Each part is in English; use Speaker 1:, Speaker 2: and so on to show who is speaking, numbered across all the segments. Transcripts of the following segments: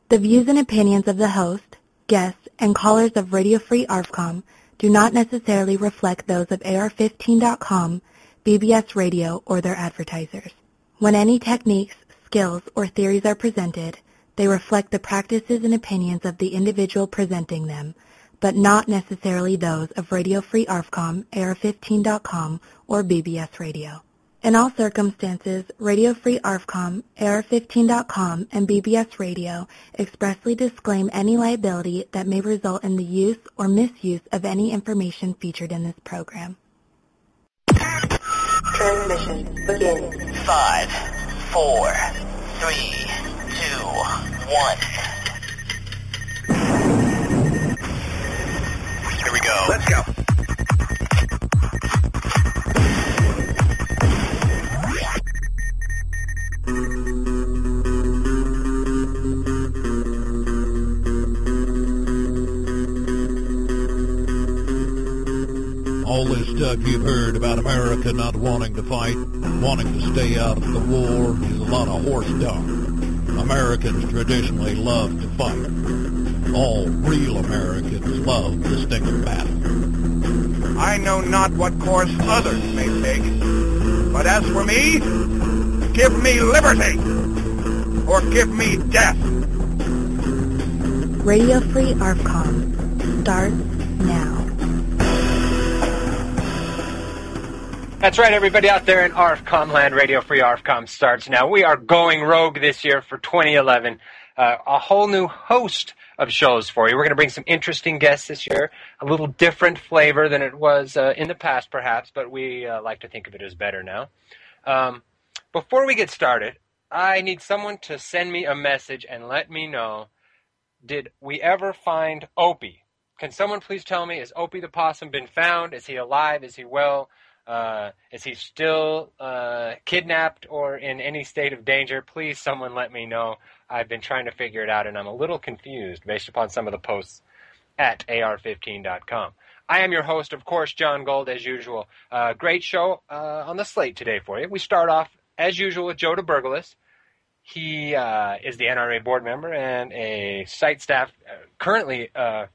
Speaker 1: The views and opinions of the host, guests, and callers of Radio Free ARFCOM do not necessarily reflect those of AR15.com, BBS Radio, or their advertisers. When any techniques, skills, or theories are presented, they reflect the practices and opinions of the individual presenting them, but not necessarily those of Radio Free ARFCOM, AR15.com, or BBS Radio. In all circumstances, Radio Free ARFCOM, AR15.com, and BBS Radio expressly disclaim any liability that may result in the use or misuse of any information featured in this program.
Speaker 2: Transmission begins.
Speaker 3: 5, 4, 3, 2, 1. Here we go.
Speaker 4: Let's go.
Speaker 5: All this stuff you've heard about America not wanting to fight, wanting to stay out of the war, is a lot of horse talk. Americans traditionally love to fight. All real Americans love the sting of battle.
Speaker 4: I know not what course others may take, but as for me, give me liberty, or give me death.
Speaker 1: Radio Free ARFCOM starts now.
Speaker 6: That's right, everybody out there in ARFCOM land. Radio Free ARFCOM starts now. We are going rogue this year for 2011. A whole new host of shows for you. We're going to bring some interesting guests this year. A little different flavor than it was in the past, perhaps, but we like to think of it as better now. Before we get started, I need someone to send me a message and let me know, did we ever find Opie? Can someone please tell me, has Opie the Possum been found? Is he alive? Is he well? Is he still kidnapped or in any state of danger? Please, someone let me know. I've been trying to figure it out, and I'm a little confused based upon some of the posts at AR15.com. I am your host, of course, John Gold, as usual. Great show on the slate today for you. We start off, as usual, with Joe DeBergalis. He is the NRA board member and a site staff, currently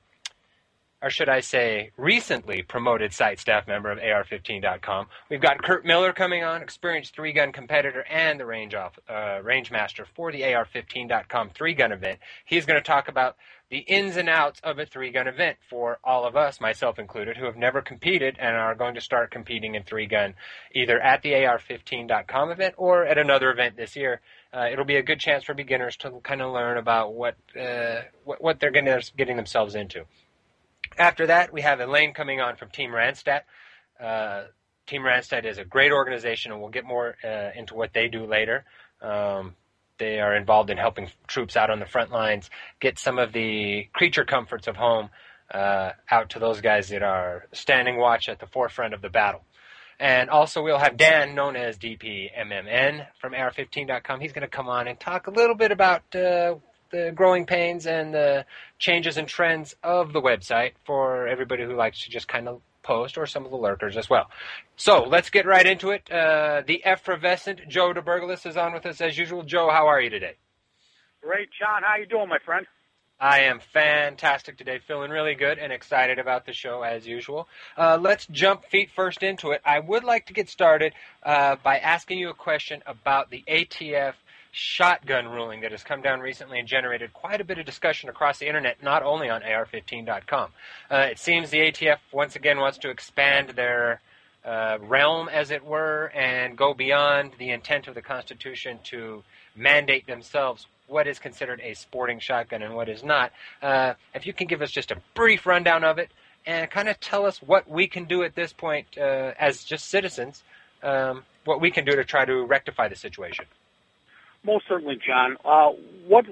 Speaker 6: or should I say, recently promoted site staff member of AR15.com. We've got Kurt Miller coming on, experienced three-gun competitor and the range master for the AR15.com three-gun event. He's going to talk about the ins and outs of a three-gun event for all of us, myself included, who have never competed and are going to start competing in three-gun either at the AR15.com event or at another event this year. It'll be a good chance for beginners to kind of learn about what they're getting themselves into. After that, we have Elaine coming on from Team Randstad. Team Randstad is a great organization, and we'll get more into what they do later. They are involved in helping troops out on the front lines get some of the creature comforts of home out to those guys that are standing watch at the forefront of the battle. And also we'll have Dan, known as DPMMN, from AR15.com. He's going to come on and talk a little bit about the growing pains and the changes and trends of the website for everybody who likes to just kind of post, or some of the lurkers as well. So let's get right into it. The effervescent Joe DeBergalis is on with us as usual. Joe, how are you today?
Speaker 4: Great, John. How you doing, my friend?
Speaker 6: I am fantastic today, feeling really good and excited about the show as usual. Let's jump feet first into it. I would like to get started by asking you a question about the ATF shotgun ruling that has come down recently and generated quite a bit of discussion across the internet, not only on AR15.com. It seems the ATF once again wants to expand their realm, as it were, and go beyond the intent of the Constitution to mandate themselves what is considered a sporting shotgun and what is not. If you can give us just a brief rundown of it and kind of tell us what we can do at this point as just citizens, what we can do to try to rectify the situation.
Speaker 7: Most certainly, John. What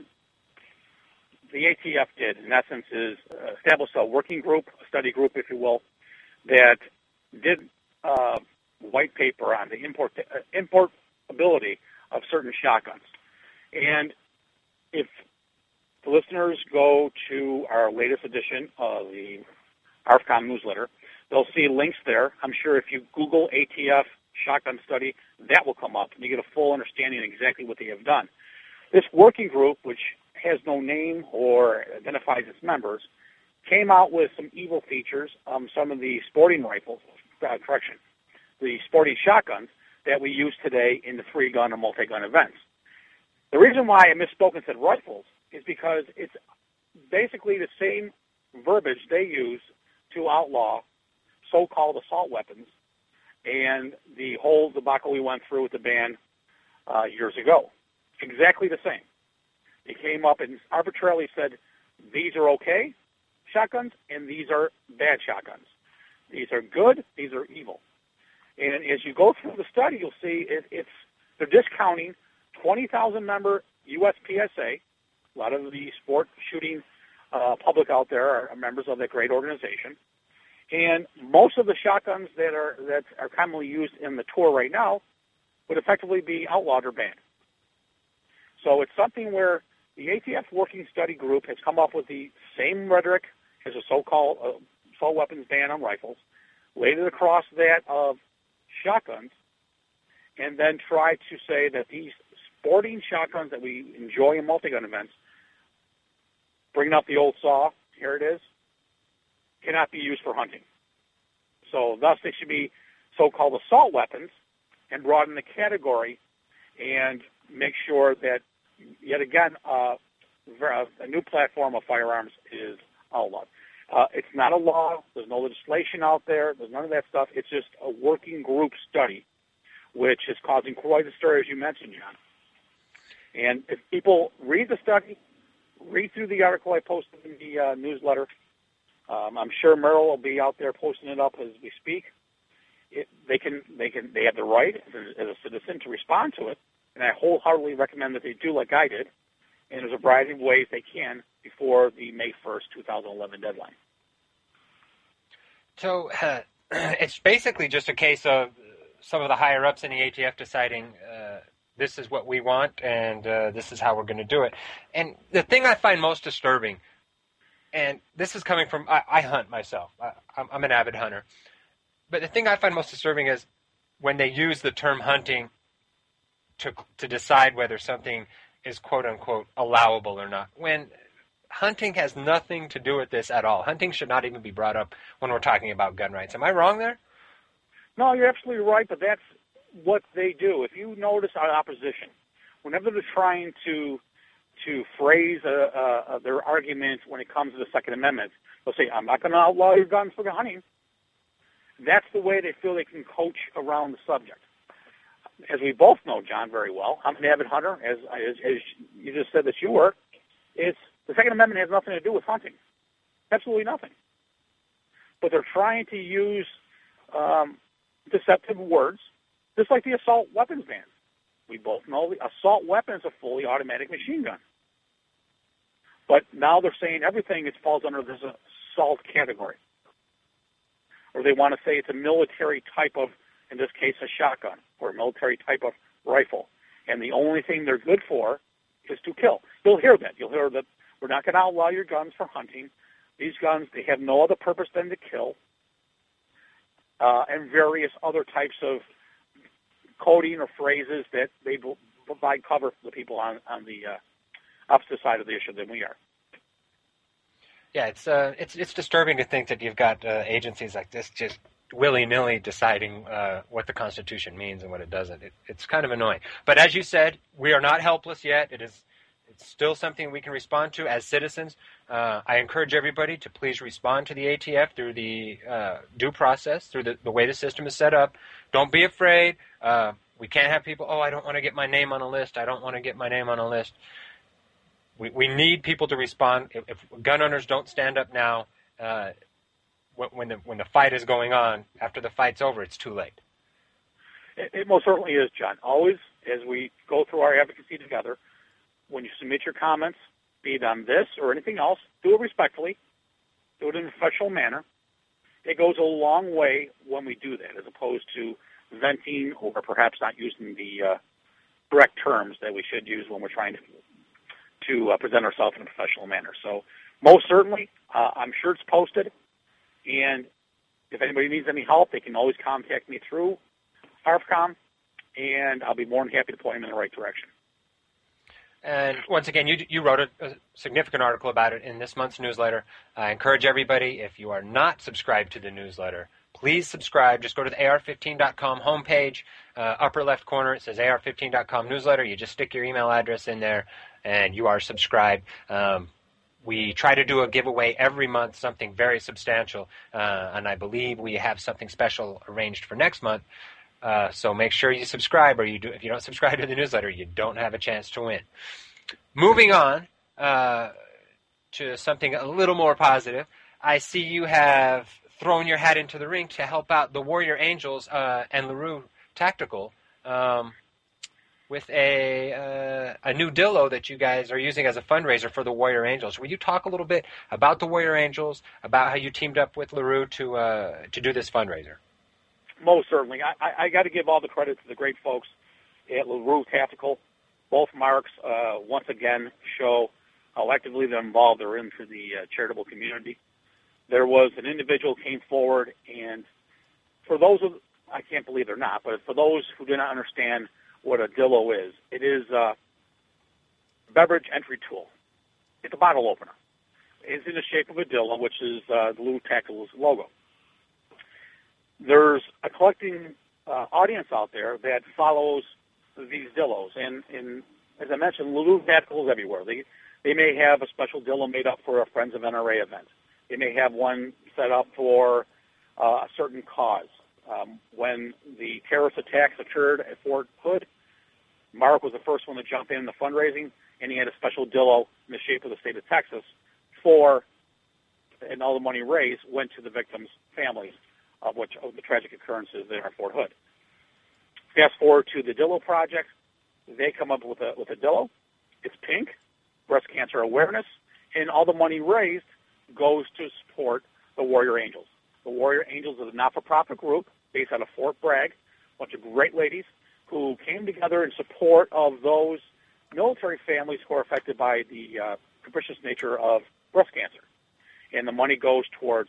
Speaker 7: the ATF did, in essence, is establish a working group, a study group, if you will, that did white paper on the importability of certain shotguns. And if the listeners go to our latest edition of the ARFCOM newsletter, they'll see links there. I'm sure if you Google ATF shotgun study, that will come up, and you get a full understanding of exactly what they have done. This working group, which has no name or identifies its members, came out with some evil features, some of the sporting rifles, the sporting shotguns that we use today in the three-gun or multi-gun events. The reason why I misspoke and said rifles is because it's basically the same verbiage they use to outlaw so-called assault weapons and the whole debacle we went through with the ban years ago. Exactly the same. They came up and arbitrarily said, these are okay shotguns, and these are bad shotguns. These are good, these are evil. And as you go through the study, you'll see they're discounting 20,000-member USPSA. A lot of the sport shooting public out there are members of that great organization. And most of the shotguns that are commonly used in the tour right now would effectively be outlawed or banned. So it's something where the ATF Working Study Group has come up with the same rhetoric as a so-called assault weapons ban on rifles, laid it across that of shotguns, and then tried to say that these sporting shotguns that we enjoy in multi-gun events, bringing up the old saw, here it is, cannot be used for hunting. So thus they should be so-called assault weapons and broaden the category and make sure that, yet again, a new platform of firearms is outlawed. It's not a law. There's no legislation out there. There's none of that stuff. It's just a working group study, which is causing quite a stir, as you mentioned, John. And if people read the study, read through the article I posted in the newsletter, I'm sure Merrill will be out there posting it up as we speak. They have the right as a citizen to respond to it, and I wholeheartedly recommend that they do like I did. And there's a variety of ways they can before the May 1st, 2011 deadline.
Speaker 6: So it's basically just a case of some of the higher-ups in the ATF deciding this is what we want and this is how we're going to do it. And the thing I find most disturbing, and this is coming from, I hunt myself. I'm an avid hunter. But the thing I find most disturbing is when they use the term hunting to decide whether something is quote-unquote allowable or not, when hunting has nothing to do with this at all. Hunting should not even be brought up when we're talking about gun rights. Am I wrong there?
Speaker 7: No, you're absolutely right, but that's what they do. If you notice our opposition, whenever they're trying to phrase their argument when it comes to the Second Amendment, they'll say, I'm not going to outlaw your guns for hunting. That's the way they feel they can coach around the subject. As we both know, John, very well, I'm an avid hunter, as you just said that you were. The Second Amendment has nothing to do with hunting. Absolutely nothing. But they're trying to use deceptive words, just like the assault weapons ban. We both know the assault weapon is a fully automatic machine gun. But now they're saying everything falls under this assault category. Or they want to say it's a military type of, in this case, a shotgun, or a military type of rifle. And the only thing they're good for is to kill. You'll hear that. You'll hear that we're not going to outlaw your guns for hunting. These guns, they have no other purpose than to kill. And various other types of coding or phrases that they provide cover for the people on the opposite side of the issue than we are.
Speaker 6: Yeah, it's disturbing to think that you've got agencies like this just willy-nilly deciding what the Constitution means and what it doesn't. It's kind of annoying. But as you said, we are not helpless yet. It's still something we can respond to as citizens. I encourage everybody to please respond to the ATF through the due process, through the way the system is set up. Don't be afraid. We can't have people, I don't want to get my name on a list. I don't want to get my name on a list. We need people to respond. If gun owners don't stand up now, when the fight is going on, after the fight's over, it's too late.
Speaker 7: It most certainly is, John. Always, as we go through our advocacy together, when you submit your comments, be it on this or anything else, do it respectfully, do it in a professional manner. It goes a long way when we do that, as opposed to venting or perhaps not using the correct terms that we should use when we're trying to present ourselves in a professional manner. So most certainly, I'm sure it's posted, and if anybody needs any help, they can always contact me through ARFCOM, and I'll be more than happy to point them in the right direction.
Speaker 6: And once again, you wrote a significant article about it in this month's newsletter. I encourage everybody, if you are not subscribed to the newsletter, please subscribe. Just go to the AR15.com homepage, upper left corner. It says AR15.com newsletter. You just stick your email address in there, and you are subscribed. We try to do a giveaway every month, something very substantial, and I believe we have something special arranged for next month. So make sure you subscribe, or if you don't subscribe to the newsletter, you don't have a chance to win. Moving on to something a little more positive, I see you have thrown your hat into the ring to help out the Warrior Angels and LaRue Tactical with a new dillo that you guys are using as a fundraiser for the Warrior Angels. Will you talk a little bit about the Warrior Angels, about how you teamed up with LaRue to do this fundraiser?
Speaker 7: Most certainly. I got to give all the credit to the great folks at LaRue Tactical. Both marks, once again, show how actively they're involved. They're into the charitable community. There was an individual who came forward, and for those I can't believe they're not, but for those who do not understand what a dillo is, it is a beverage entry tool. It's a bottle opener. It's in the shape of a dillo, which is the LaRue Tactical's logo. There's a collecting audience out there that follows these dillos, and as I mentioned, LaRue Tactical is everywhere. They may have a special dillo made up for a Friends of NRA event. They may have one set up for a certain cause. When the terrorist attacks occurred at Fort Hood, Mark was the first one to jump in the fundraising, and he had a special dillo in the shape of the state of Texas and all the money raised went to the victims' families of the tragic occurrences there at Fort Hood. Fast forward to the Dillo Project. They come up with a dillo. It's pink, breast cancer awareness, and all the money raised goes to support the Warrior Angels. The Warrior Angels is a not-for-profit group based out of Fort Bragg, a bunch of great ladies who came together in support of those military families who are affected by the capricious nature of breast cancer. And the money goes towards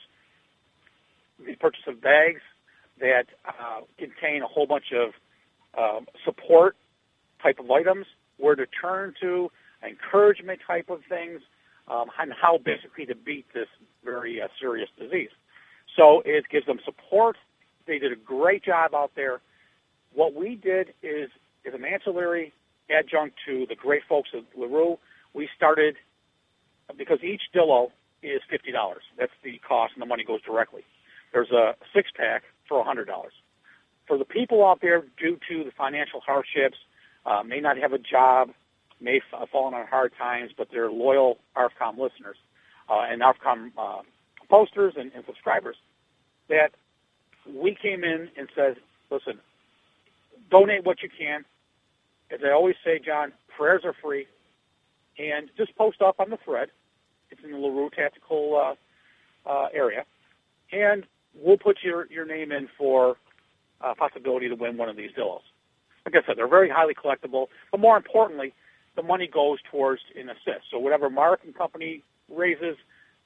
Speaker 7: the purchase of bags that contain a whole bunch of support type of items, where to turn to, encouragement type of things, and how basically to beat this very serious disease. So it gives them support. They did a great job out there. What we did is an ancillary adjunct to the great folks at LaRue. We started, because each dillo is $50. That's the cost, and the money goes directly. There's a six-pack for $100. For the people out there, due to the financial hardships, may not have a job, may have fallen on hard times, but they're loyal ARFCOM listeners and ARFCOM posters and subscribers, that we came in and said, listen, donate what you can. As I always say, John, prayers are free. And just post up on the thread. It's in the LaRue Tactical area. And we'll put your name in for a possibility to win one of these dillos. Like I said, they're very highly collectible. But more importantly, the money goes towards an assist. So whatever Mark and company raises,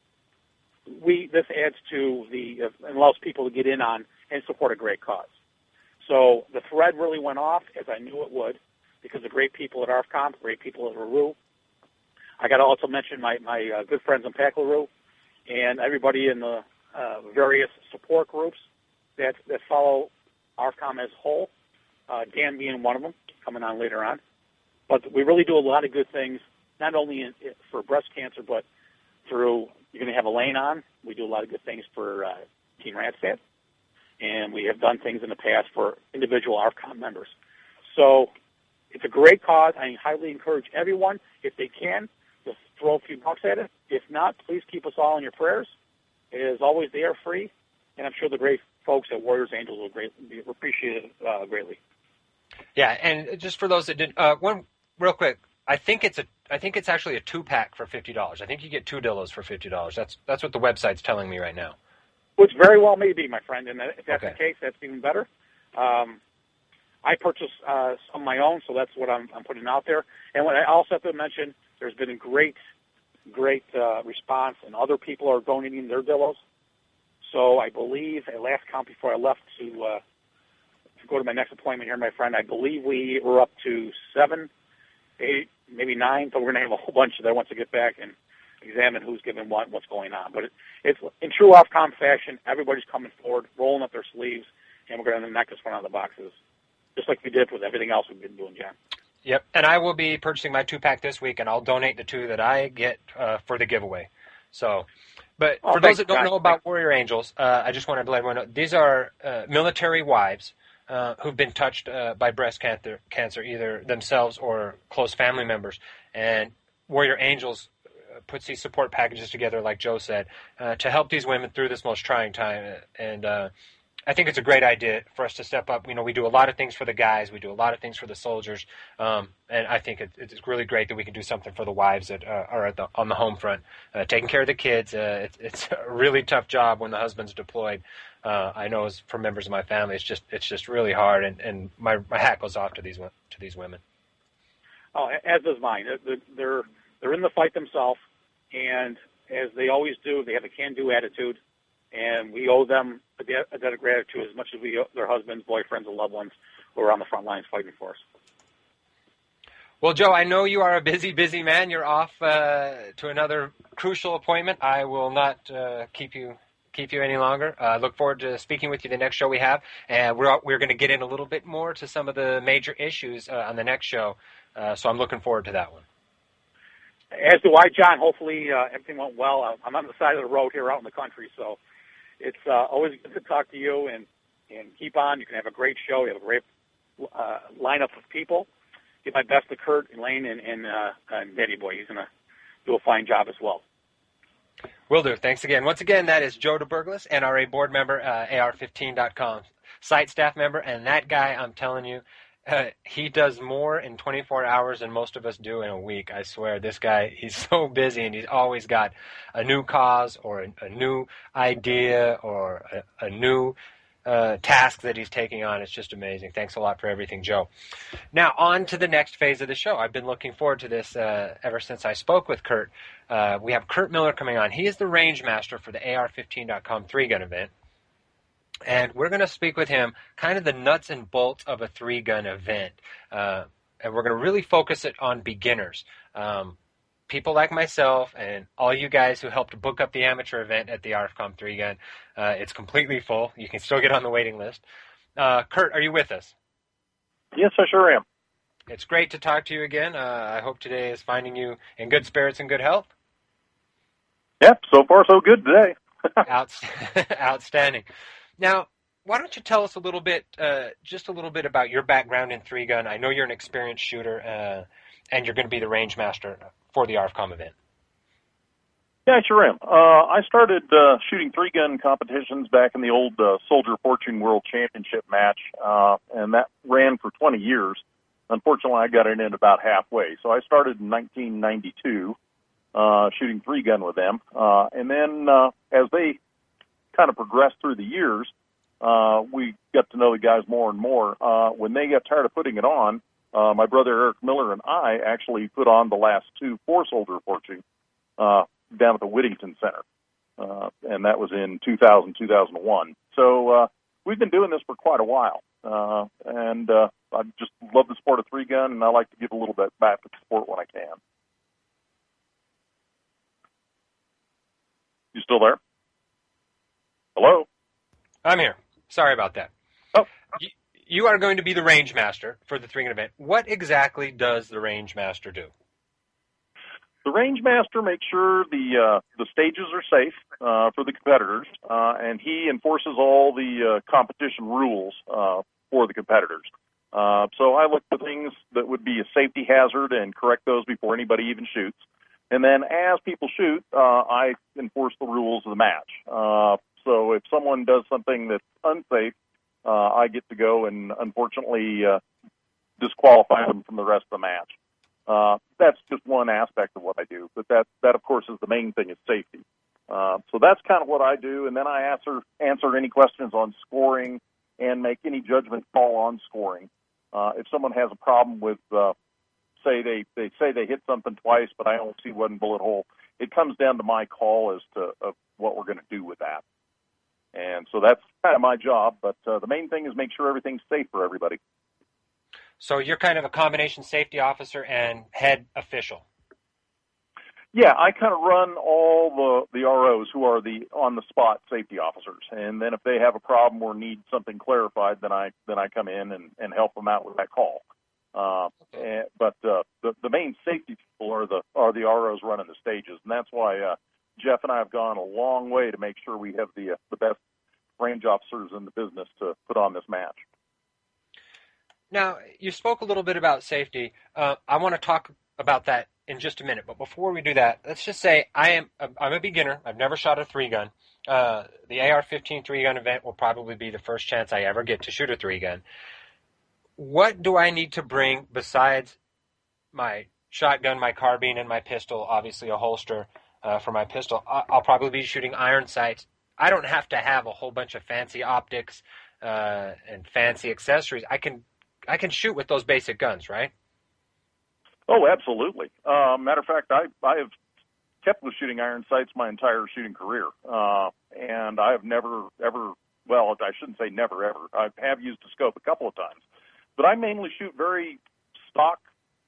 Speaker 7: this adds to and allows people to get in on and support a great cause. So the thread really went off, as I knew it would, because of great people at ARFCOM, great people at LaRue. I got to also mention my good friends in Pac LaRue and everybody in the various support groups that follow ARFCOM as a whole, Dan being one of them, coming on later on. But we really do a lot of good things, not only for breast cancer, but through, you're going to have Elaine on. We do a lot of good things for Team Radstad. And we have done things in the past for individual ARFCOM members. So it's a great cause. I highly encourage everyone, if they can, to throw a few bucks at it. If not, please keep us all in your prayers. As always, they are free, and I'm sure the great folks at Warriors Angels will appreciate it greatly. Yeah,
Speaker 6: and just for those that didn't, one real quick, I think it's actually a 2-pack for $50. I think you get 2 dillos for $50. That's what the website's telling me right now.
Speaker 7: Which very well may be, my friend, and if that's the case, that's even better. I purchased some of my own, so that's what I'm putting out there. And what I also have to mention, there's been a great response, and other people are donating their dillos. So I believe, at last count before I left to go to my next appointment here, my friend, I believe we were up to 7, 8, maybe 9, so we're going to have a whole bunch that wants to get back and examine who's given what, what's going on. But it's in true Ofcom fashion. Everybody's coming forward, rolling up their sleeves, and we're going to knock this one out of the boxes, just like we did with everything else we've been doing, John.
Speaker 6: Yep, and I will be purchasing my 2-pack this week, and I'll donate the 2 that I get for the giveaway. So, but for those that don't know about Warrior Angels, I just wanted to let everyone know, these are military wives who've been touched by breast cancer, either themselves or close family members. And Warrior Angels puts these support packages together, like Joe said, to help these women through this most trying time. And I think it's a great idea for us to step up. You know, we do a lot of things for the guys. We do a lot of things for the soldiers. And I think it's really great that we can do something for the wives that are on the home front, taking care of the kids. It's a really tough job when the husband's deployed. I know as for members of my family, it's just really hard. And my hat goes off to these women. Oh,
Speaker 7: as does mine. They're in the fight themselves, and as they always do, they have a can-do attitude. And we owe them a debt of gratitude as much as we owe their husbands, boyfriends, and loved ones who are on the front lines fighting for us.
Speaker 6: Well, Joe, I know you are a busy, busy man. You're off to another crucial appointment. I will not keep you any longer. I look forward to speaking with you the next show we have, and we're going to get in a little bit more to some of the major issues on the next show. So I'm looking forward to that one.
Speaker 7: As do I, John. Hopefully everything went well. I'm on the side of the road here out in the country, so it's always good to talk to you, and keep on. You can have a great show. You have a great lineup of people. Give my best to Kurt, Elaine, and Daddy Boy. He's going to do a fine job as well.
Speaker 6: Will do. Thanks again. Once again, that is Joe DeBurglas, NRA board member, AR15.com, site staff member, and that guy, I'm telling you, he does more in 24 hours than most of us do in a week. I swear, this guy, he's so busy, and he's always got a new cause or a new idea or a new task that he's taking on. It's just amazing. Thanks a lot for everything, Joe. Now, on to the next phase of the show. I've been looking forward to this ever since I spoke with Kurt. We have Kurt Miller coming on. He is the range master for the AR15.com 3-gun event. And we're going to speak with him, kind of the nuts and bolts of a 3-gun event. And we're going to really focus it on beginners. People like myself and all you guys who helped book up the amateur event at the ARFCOM 3-gun. It's completely full. You can still get on the waiting list. Kurt, are you with us?
Speaker 8: Yes, I sure am.
Speaker 6: It's great to talk to you again. I hope today is finding you in good spirits and good health.
Speaker 8: Yep, so far so good today.
Speaker 6: Outstanding. Now, why don't you tell us a little bit, just a little bit about your background in 3-gun. I know you're an experienced shooter, and you're going to be the range master for the ARFCOM event.
Speaker 8: Yeah, I sure am. I started shooting 3-gun competitions back in the old Soldier Fortune World Championship match, and that ran for 20 years. Unfortunately, I got it in about halfway. So I started in 1992 shooting 3-gun with them. And then as they kind of progressed through the years, we got to know the guys more and more. When they got tired of putting it on, my brother Eric Miller and I actually put on the last 2 for Soldier Fortune down at the Whittington Center, and that was in 2000, 2001. So we've been doing this for quite a while, and I just love the sport of 3-gun, and I like to give a little bit back to the sport when I can. You still there? Hello?
Speaker 6: I'm here. Sorry about that.
Speaker 8: Oh.
Speaker 6: You are going to be the range master for the 3-gun event. What exactly does the range master do?
Speaker 8: The range master makes sure the stages are safe for the competitors, and he enforces all the competition rules for the competitors. So I look for things that would be a safety hazard and correct those before anybody even shoots. And then as people shoot, I enforce the rules of the match. So if someone does something that's unsafe, I get to go and unfortunately disqualify them from the rest of the match. That's just one aspect of what I do, but that of course is the main thing, is safety. So that's kind of what I do, and then I answer any questions on scoring and make any judgment call on scoring. If someone has a problem with, say they say they hit something twice, but I only see one bullet hole, it comes down to my call as to what we're going to do with that. And so that's kind of my job, but the main thing is make sure everything's safe for everybody.
Speaker 6: So you're kind of a combination safety officer and head official.
Speaker 8: Yeah, I kind of run all the ROs who are the on-the-spot safety officers, and then if they have a problem or need something clarified, then I come in and help them out with that call. But the main safety people are the ROs running the stages, and that's why Jeff and I have gone a long way to make sure we have the best range officers in the business to put on this match.
Speaker 6: Now, you spoke a little bit about safety. I want to talk about that in just a minute, but before we do that, let's just say I'm a beginner. I've never shot a 3-gun. The AR-15 3-gun event will probably be the first chance I ever get to shoot a 3-gun. What do I need to bring besides my shotgun, my carbine, and my pistol, obviously a holster for my pistol? I'll probably be shooting iron sights. I don't have to have a whole bunch of fancy optics and fancy accessories. I can shoot with those basic guns, right?
Speaker 8: Oh, absolutely. Matter of fact, I have kept with shooting iron sights my entire shooting career, and I have never, ever, well, I shouldn't say never, ever. I have used a scope a couple of times, but I mainly shoot very stock,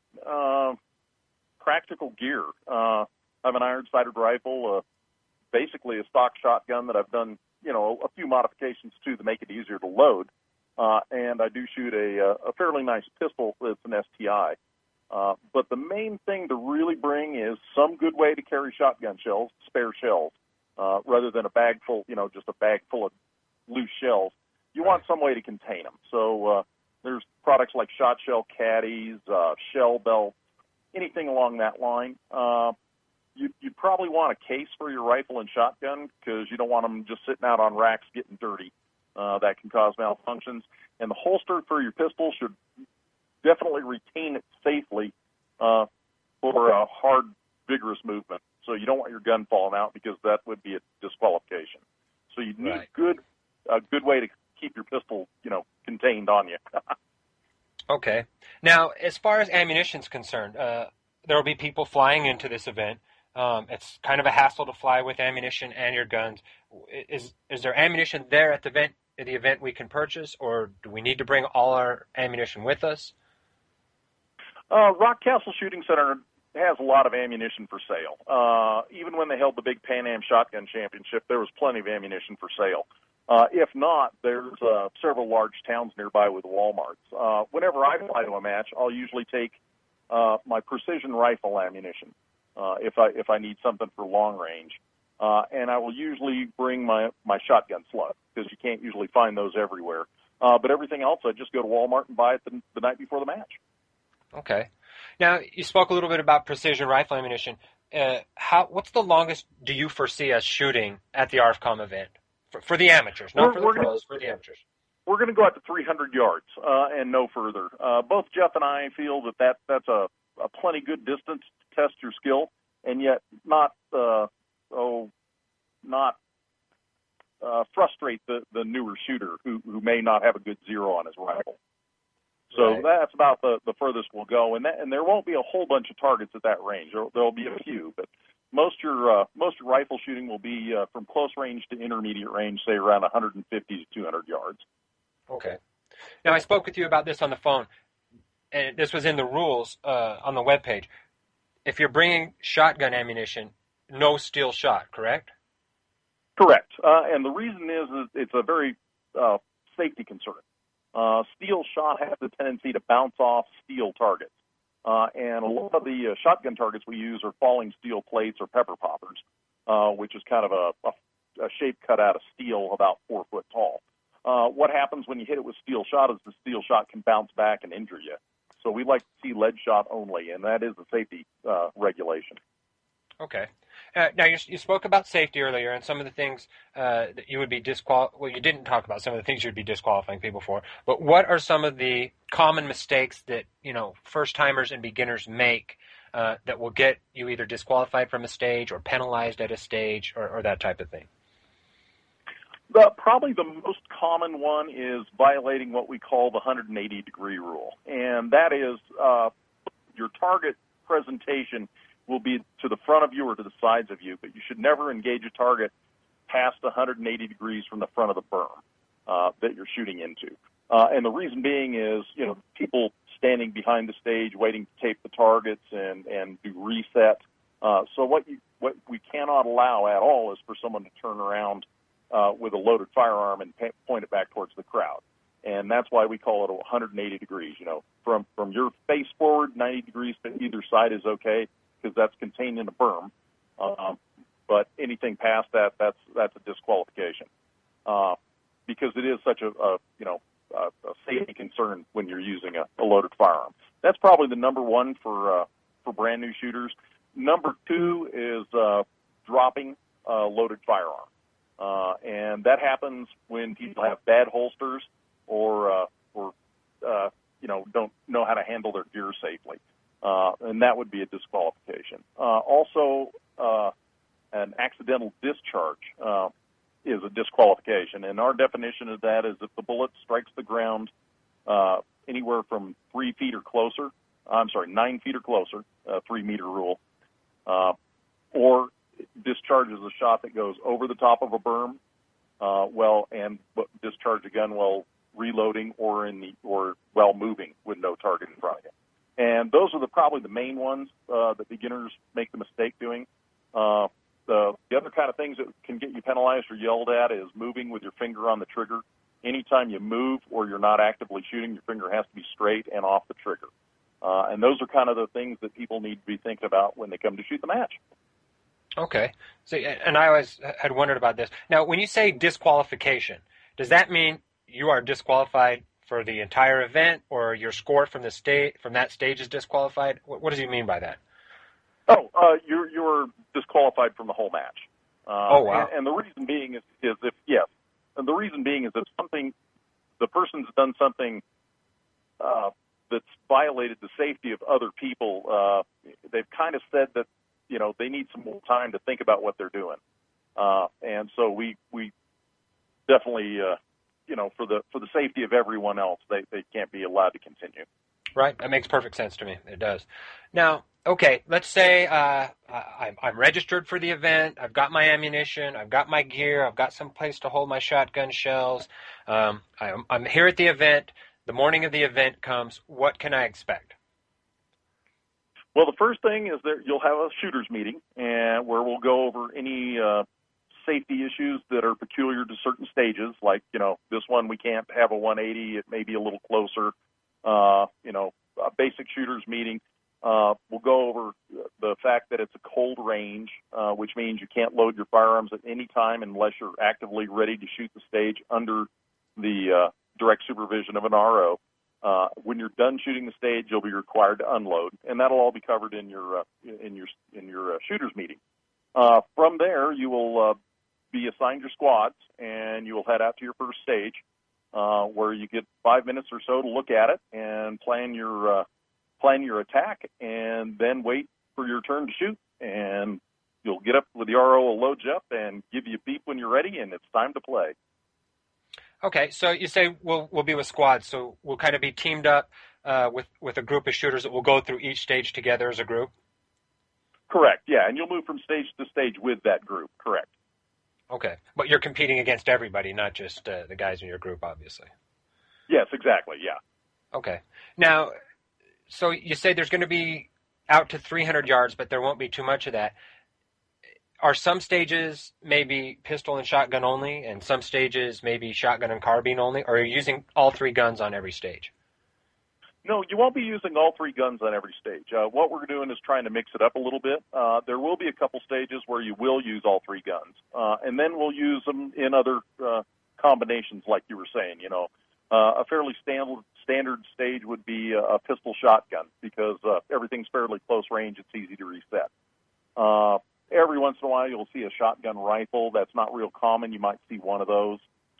Speaker 8: practical gear. I have an iron-sighted rifle, basically a stock shotgun that I've done, a few modifications to make it easier to load, and I do shoot a fairly nice pistol that's an STI. But the main thing to really bring is some good way to carry shotgun shells, spare shells, rather than a bag full, just a bag full of loose shells. You want some way to contain them. So there's products like shot shell caddies, shell belts, anything along that line. You'd probably want a case for your rifle and shotgun because you don't want them just sitting out on racks getting dirty. That can cause malfunctions. And the holster for your pistol should definitely retain it safely for a hard, vigorous movement. So you don't want your gun falling out because that would be a disqualification. So you need a good way to keep your pistol, contained on you.
Speaker 6: Okay. Now, as far as ammunition's concerned, there will be people flying into this event. It's kind of a hassle to fly with ammunition and your guns. Is there ammunition there at the event we can purchase, or do we need to bring all our ammunition with us?
Speaker 8: Rock Castle Shooting Center has a lot of ammunition for sale. Even when they held the big Pan Am Shotgun Championship, there was plenty of ammunition for sale. If not, there's several large towns nearby with Walmarts. Whenever I fly to a match, I'll usually take my precision rifle ammunition if I need something for long range. And I will usually bring my shotgun slug because you can't usually find those everywhere. But everything else, I just go to Walmart and buy it the night before the match.
Speaker 6: Okay. Now, you spoke a little bit about precision rifle ammunition. What's the longest do you foresee us shooting at the ARFCOM event? For the amateurs, not for the pros, for the amateurs.
Speaker 8: We're going to go out to 300 yards and no further. Both Jeff and I feel that's a plenty good distance to test your skill, and yet not frustrate the newer shooter who may not have a good zero on his rifle. So that's about the furthest we'll go, and there won't be a whole bunch of targets at that range. There'll be a few, but most your rifle shooting will be from close range to intermediate range, say around 150 to 200 yards.
Speaker 6: Okay. Now, I spoke with you about this on the phone, and this was in the rules on the webpage. If you're bringing shotgun ammunition, no steel shot, correct? Correct.
Speaker 8: And the reason is it's a very safety concern. Steel shot has a tendency to bounce off steel targets. And a lot of the shotgun targets we use are falling steel plates or pepper poppers, which is kind of a shape cut out of steel about 4 foot tall. What happens when you hit it with steel shot is the steel shot can bounce back and injure you. So we like to see lead shot only, and that is a safety regulation.
Speaker 6: Okay. Now, you spoke about safety earlier and some of the things that you would be well, you didn't talk about some of the things you would be disqualifying people for, but what are some of the common mistakes that, first-timers and beginners make that will get you either disqualified from a stage or penalized at a stage or that type of thing?
Speaker 8: Probably the most common one is violating what we call the 180-degree rule, and that is your target presentation will be to the front of you or to the sides of you, but you should never engage a target past 180 degrees from the front of the berm that you're shooting into. And the reason being is, people standing behind the stage waiting to tape the targets and do reset. So what we cannot allow at all is for someone to turn around with a loaded firearm and point it back towards the crowd. And that's why we call it 180 degrees. From your face forward, 90 degrees to either side is okay because that's contained in a berm. But anything past that, that's a disqualification because it is such a safety concern when you're using a loaded firearm. That's probably the number one for brand new shooters. Number two is dropping a loaded firearm, and that happens when people have bad holsters or don't know how to handle their gear safely, and that would be a disqualification. Also, an accidental discharge is a disqualification, and our definition of that is if the bullet strikes the ground anywhere from 3 feet or closer, 9 feet or closer, 3 meter rule, or discharges a shot that goes over the top of a berm, discharge a gun while reloading or while moving with no target in front of you. And those are probably the main ones that beginners make the mistake doing. The other kind of things that can get you penalized or yelled at is moving with your finger on the trigger. Anytime you move or you're not actively shooting, your finger has to be straight and off the trigger. And those are kind of the things that people need to be thinking about when they come to shoot the match.
Speaker 6: Okay. So, and I always had wondered about this. Now, when you say disqualification, does that mean you are disqualified for the entire event, or your score from that stage is disqualified? What does he mean by that?
Speaker 8: You're disqualified from the whole match.
Speaker 6: Oh, wow.
Speaker 8: And the reason being is if the person's done something that's violated the safety of other people. They've kind of said that they need some more time to think about what they're doing, and so we definitely for the safety of everyone else, they can't be allowed to continue.
Speaker 6: Right, that makes perfect sense to me. It does. Now, okay, let's say I'm registered for the event. I've got my ammunition. I've got my gear. I've got some place to hold my shotgun shells. I'm here at the event. The morning of the event comes. What can I expect?
Speaker 8: Well, the first thing is that you'll have a shooters meeting, and where we'll go over any safety issues that are peculiar to certain stages. Like, this one we can't have a 180. It may be a little closer. A basic shooters meeting. We'll go over the fact that it's a cold range, which means you can't load your firearms at any time unless you're actively ready to shoot the stage under the direct supervision of an RO. When you're done shooting the stage, you'll be required to unload, and that'll all be covered in your shooters meeting. From there, you will be assigned your squads, and you will head out to your first stage, where you get 5 minutes or so to look at it and plan your attack, and then wait for your turn to shoot. And you'll get up with the RO will load you up and give you a beep when you're ready, and it's time to play.
Speaker 6: Okay, so you say we'll be with squads, so we'll kind of be teamed up with a group of shooters that will go through each stage together as a group?
Speaker 8: Correct, yeah, and you'll move from stage to stage with that group, correct.
Speaker 6: Okay, but you're competing against everybody, not just the guys in your group, obviously.
Speaker 8: Yes, exactly, yeah.
Speaker 6: Okay. Now, so you say there's going to be out to 300 yards, but there won't be too much of that. Are some stages maybe pistol and shotgun only, and some stages maybe shotgun and carbine only, or are you using all three guns on every stage?
Speaker 8: No, you won't be using all three guns on every stage. What we're doing is trying to mix it up a little bit. There will be a couple stages where you will use all three guns, and then we'll use them in other combinations, like you were saying. A fairly standard stage would be a pistol shotgun because everything's fairly close range. It's easy to reset. Every once in a while, you'll see a shotgun rifle. That's not real common. You might see one of those.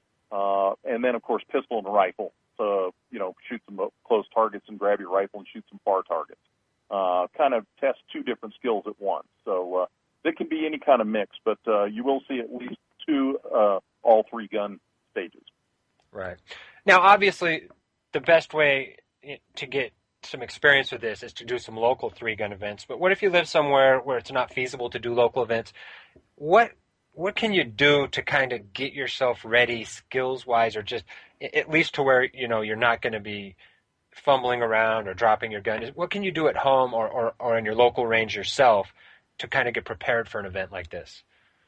Speaker 8: And then, of course, pistol and rifle. So, shoot some close targets and grab your rifle and shoot some far targets. Kind of test two different skills at once. So it can be any kind of mix, but you will see at least two all three gun stages.
Speaker 6: Right. Now, obviously, the best way to get some experience with this is to do some local three-gun events. But what if you live somewhere where it's not feasible to do local events? What can you do to kind of get yourself ready skills-wise, or just at least to where, you're not going to be fumbling around or dropping your gun? What can you do at home or in your local range yourself to kind of get prepared for an event like this?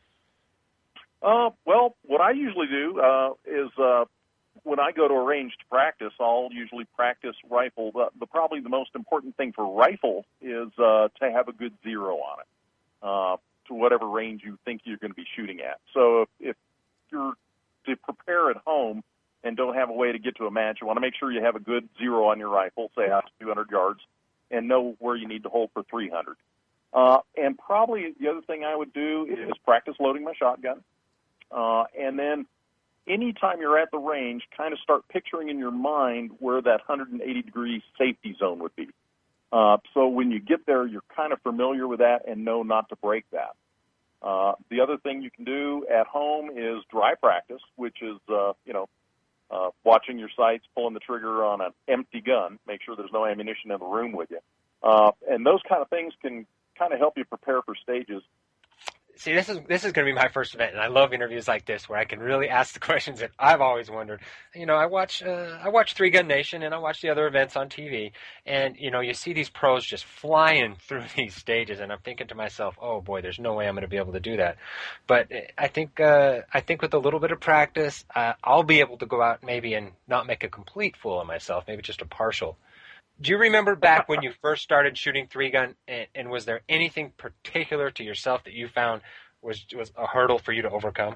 Speaker 8: Well, what I usually do is when I go to a range to practice, I'll usually practice rifle. Probably the most important thing for rifle is to have a good zero on it, to whatever range you think you're going to be shooting at. So if you're to prepare at home and don't have a way to get to a match, you want to make sure you have a good zero on your rifle, say out to 200 yards, and know where you need to hold for 300. And probably the other thing I would do is practice loading my shotgun. And then anytime you're at the range, kind of start picturing in your mind where that 180-degree safety zone would be. So when you get there, you're kind of familiar with that and know not to break that. The other thing you can do at home is dry practice, which is, watching your sights, pulling the trigger on an empty gun, make sure there's no ammunition in the room with you. And those kind of things can kind of help you prepare for stages.
Speaker 6: See, this is going to be my first event, and I love interviews like this where I can really ask the questions that I've always wondered. I watch Three Gun Nation, and I watch the other events on TV, and you see these pros just flying through these stages, and I'm thinking to myself, oh boy, there's no way I'm going to be able to do that. But I think with a little bit of practice, I'll be able to go out maybe and not make a complete fool of myself, maybe just a partial. Do you remember back when you first started shooting three-gun, and was there anything particular to yourself that you found was a hurdle for you to overcome?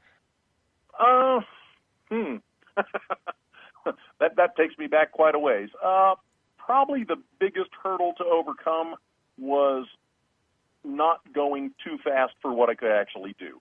Speaker 8: That takes me back quite a ways. Probably the biggest hurdle to overcome was not going too fast for what I could actually do.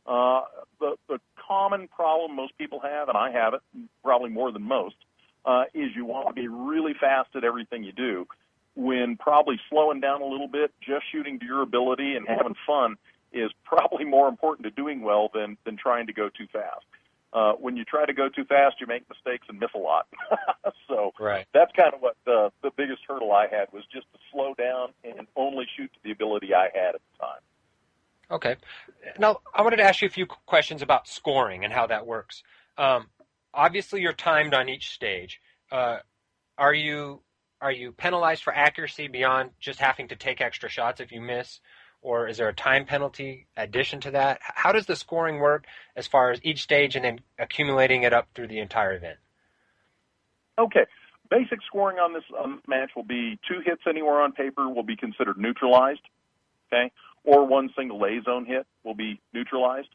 Speaker 8: The common problem most people have, and I have it probably more than most, is you want to be really fast at everything you do, when probably slowing down a little bit, just shooting to your ability and having fun is probably more important to doing well than trying to go too fast. When you try to go too fast, you make mistakes and miss a lot. So
Speaker 6: right.
Speaker 8: That's kind of what the biggest hurdle I had, was just to slow down and only shoot to the ability I had at the time.
Speaker 6: Okay. Now, I wanted to ask you a few questions about scoring and how that works. Obviously, you're timed on each stage. Are you penalized for accuracy beyond just having to take extra shots if you miss, or is there a time penalty addition to that? How does the scoring work as far as each stage and then accumulating it up through the entire event?
Speaker 8: Okay. Basic scoring on this match will be 2 hits anywhere on paper will be considered neutralized, okay, or 1 single A-zone hit will be neutralized.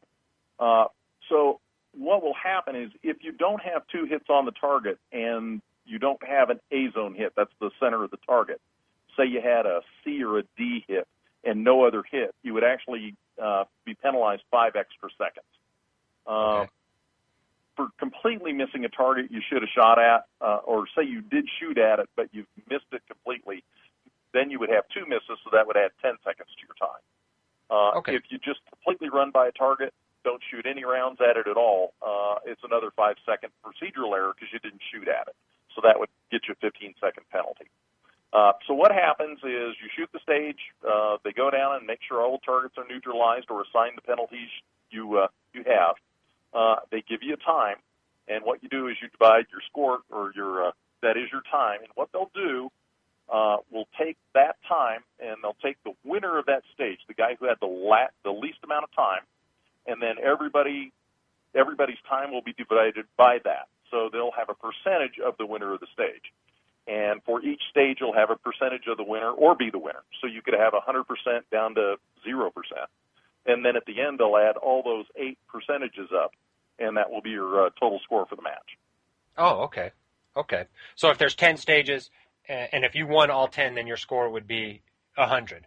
Speaker 8: So what will happen is if you don't have 2 hits on the target and you don't have an A-zone hit, that's the center of the target, say you had a C or a D hit and no other hit, you would actually be penalized 5 extra seconds.
Speaker 6: Okay.
Speaker 8: For completely missing a target you should have shot at, or say you did shoot at it but you missed it completely, then you would have 2 misses, so that would add 10 seconds to your time.
Speaker 6: Okay.
Speaker 8: If you just completely run by a target, don't shoot any rounds at it at all, it's another 5-second procedural error because you didn't shoot at it. So that would get you a 15-second penalty. So what happens is you shoot the stage, they go down and make sure all the targets are neutralized or assign the penalties you have. They give you a time, and what you do is you divide your score, or that is your time, and what they'll do will take that time, and they'll take the winner of that stage, the guy who had the least amount of time, and then everybody's time will be divided by that. So they'll have a percentage of the winner of the stage. And for each stage, you'll have a percentage of the winner or be the winner. So you could have 100% down to 0%. And then at the end, they'll add all those 8 percentages up, and that will be your total score for the match.
Speaker 6: Oh, okay. Okay. So if there's 10 stages, and if you won all 10, then your score would be 100.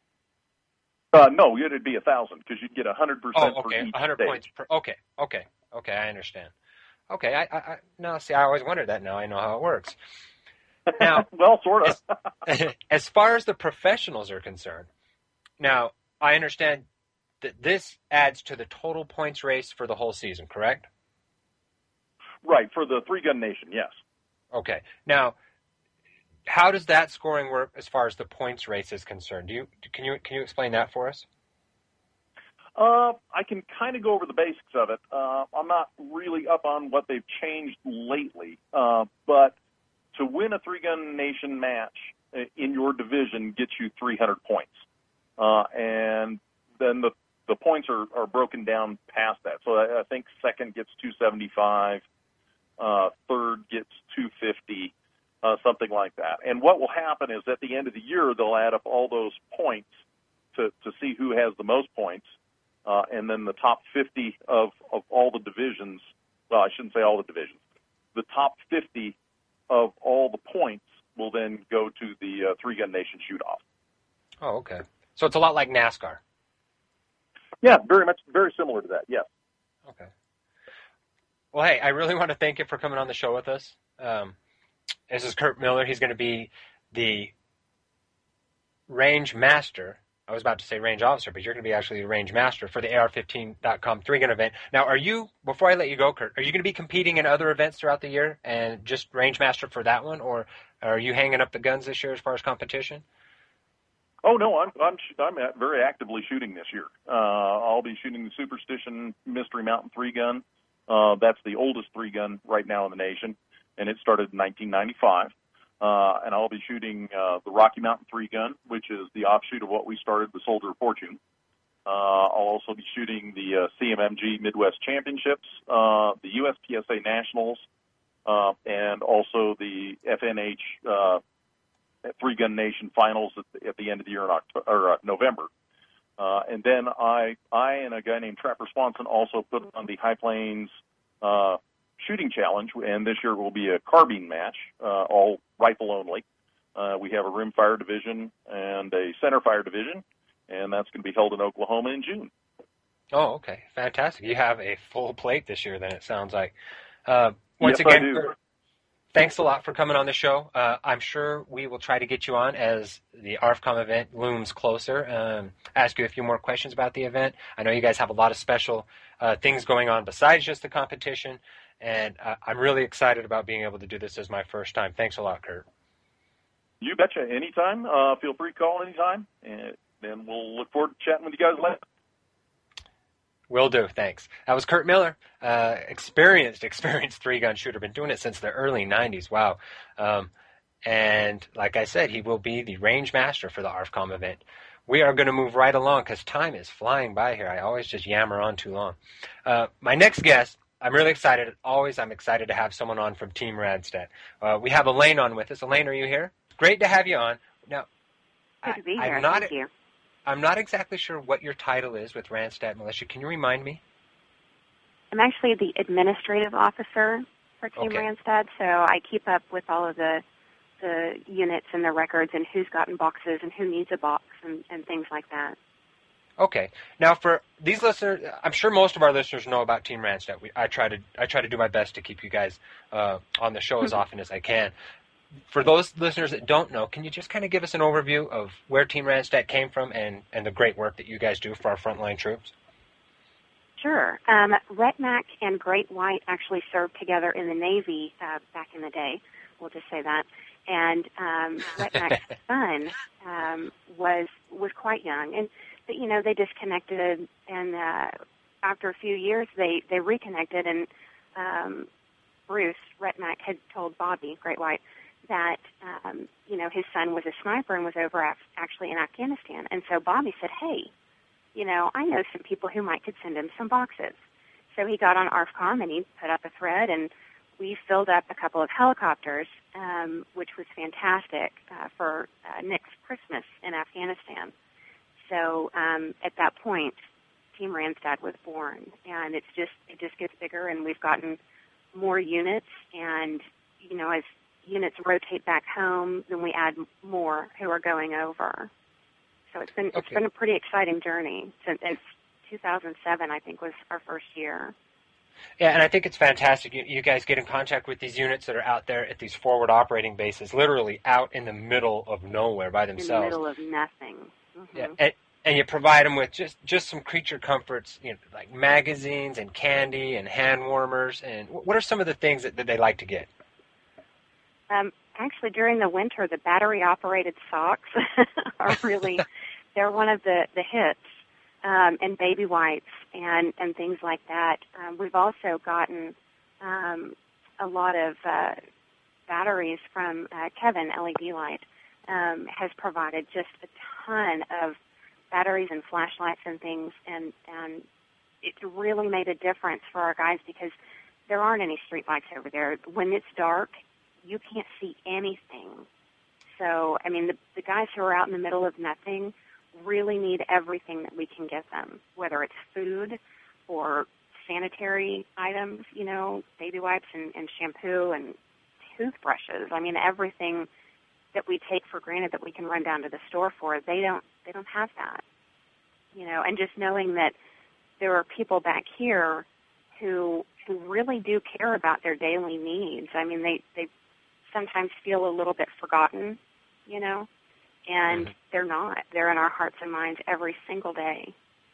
Speaker 8: No, it'd be 1,000 because you'd get 100% for each
Speaker 6: 100
Speaker 8: stage.
Speaker 6: points per. Okay. I understand. Okay. I now see. I always wondered that. Now I know how it works. Now,
Speaker 8: well, sort of.
Speaker 6: As far as the professionals are concerned, now I understand that this adds to the total points race for the whole season, correct?
Speaker 8: Right, for the Three Gun Nation, yes.
Speaker 6: Okay. Now, how does that scoring work as far as the points race is concerned? Can you explain that for us?
Speaker 8: I can kind of go over the basics of it. I'm not really up on what they've changed lately, but to win a three-gun nation match in your division gets you 300 points. And then the points are broken down past that. So I think second gets 275, third gets 250, something like that. And what will happen is at the end of the year, they'll add up all those points to see who has the most points. And then the top 50 of all the divisions, well, I shouldn't say all the divisions, the top 50 of all the points will then go to the three-gun nation shoot-off.
Speaker 6: Oh, okay. So it's a lot like NASCAR.
Speaker 8: Yeah, very similar to that, yes.
Speaker 6: Okay. Well, hey, I really want to thank you for coming on the show with us. This is Kurt Miller. He's going to be the range master. I was about to say range officer, but you're going to be actually the range master for the AR15.com three-gun event. Now, before I let you go, Kurt, are you going to be competing in other events throughout the year and just range master for that one, or are you hanging up the guns this year as far as competition?
Speaker 8: Oh no, I'm very actively shooting this year. I'll be shooting the Superstition Mystery Mountain three-gun. That's the oldest three-gun right now in the nation, and it started in 1995. And I'll be shooting the Rocky Mountain three-gun, which is the offshoot of what we started, the Soldier of Fortune. I'll also be shooting the CMMG Midwest Championships, the USPSA Nationals, and also the FNH Three-Gun Nation Finals at the end of the year in November. And then I and a guy named Trapper Swanson also put on the High Plains Shooting Challenge, and this year will be a carbine match, all rifle only. We have a rimfire division and a centerfire division, and that's going to be held in Oklahoma in June.
Speaker 6: Oh, okay. Fantastic. You have a full plate this year, then, it sounds like.
Speaker 8: Once again,
Speaker 6: Kurt, thanks a lot for coming on the show. I'm sure we will try to get you on as the ARFCOM event looms closer. Ask you a few more questions about the event. I know you guys have a lot of special things going on besides just the competition, and I'm really excited about being able to do this as my first time. Thanks a lot, Kurt.
Speaker 8: You betcha. Anytime. Feel free to call anytime, and then we'll look forward to chatting with you guys later.
Speaker 6: Will do. Thanks. That was Kurt Miller, experienced three-gun shooter. Been doing it since the early 90s. Wow. And like I said, he will be the range master for the ARFCOM event. We are going to move right along because time is flying by here. I always just yammer on too long. My next guest, I'm really excited. I'm excited to have someone on from Team Randstad. We have Elaine on with us. Elaine, are you here? Great to have you on. Now,
Speaker 9: good to be here. Thank you.
Speaker 6: I'm not exactly sure what your title is with Randstad Militia. Can you remind me?
Speaker 9: I'm actually the administrative officer for Team Randstad, so I keep up with all of the units and the records and who's gotten boxes and who needs a box and things like that.
Speaker 6: Okay. Now, for these listeners, I'm sure most of our listeners know about Team Randstad. I try to do my best to keep you guys on the show as often as I can. For those listeners that don't know, can you just kind of give us an overview of where Team Randstad came from and the great work that you guys do for our frontline troops?
Speaker 9: Sure. Retmac and Great White actually served together in the Navy back in the day. We'll just say that. And Retmac's son was quite young, and they disconnected. And after a few years, they reconnected. And Bruce Retmac had told Bobby Great White that his son was a sniper and was over actually in Afghanistan. And so Bobby said, hey, I know some people who could send him some boxes. So he got on ARFCOM and he put up a thread, and we filled up a couple of helicopters, which was fantastic for Nick's Christmas in Afghanistan. So at that point, Team Randstad was born, and it just gets bigger, and we've gotten more units, and as units rotate back home, then we add more who are going over. So it's been a pretty exciting journey since 2007, I think, was our first year.
Speaker 6: Yeah, and I think it's fantastic. You guys get in contact with these units that are out there at these forward operating bases, literally out in the middle of nowhere by themselves.
Speaker 9: In the middle of nothing. Mm-hmm.
Speaker 6: Yeah, and you provide them with just some creature comforts, like magazines and candy and hand warmers. And what are some of the things that they like to get?
Speaker 9: Actually, during the winter, the battery-operated socks are really, they're one of the hits. and baby wipes and things like that. We've also gotten a lot of batteries from Kevin LED Light. Has provided just a ton of batteries and flashlights and things, and it's really made a difference for our guys because there aren't any street lights over there. When it's dark, you can't see anything. So, I mean, the guys who are out in the middle of nothing really need everything that we can get them, whether it's food or sanitary items, you know, baby wipes and shampoo and toothbrushes. I mean, everything that we take for granted that we can run down to the store for, they don't have that, you know. And just knowing that there are people back here who really do care about their daily needs. I mean, they sometimes feel a little bit forgotten, you know, and they're not. They're in our hearts and minds every single day.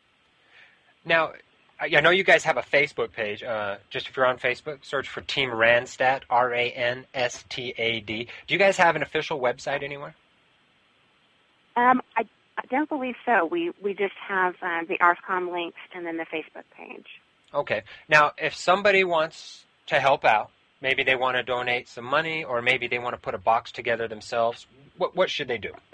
Speaker 6: Now, I know you guys have a Facebook page. Just if you're on Facebook, search for Team Randstad, Ranstad. Do you guys have an official website anywhere?
Speaker 9: I don't believe so. We just have the ARFCOM links and then the Facebook page.
Speaker 6: Okay. Now, if somebody wants to help out, maybe they want to donate some money or maybe they want to put a box together themselves, what should they do?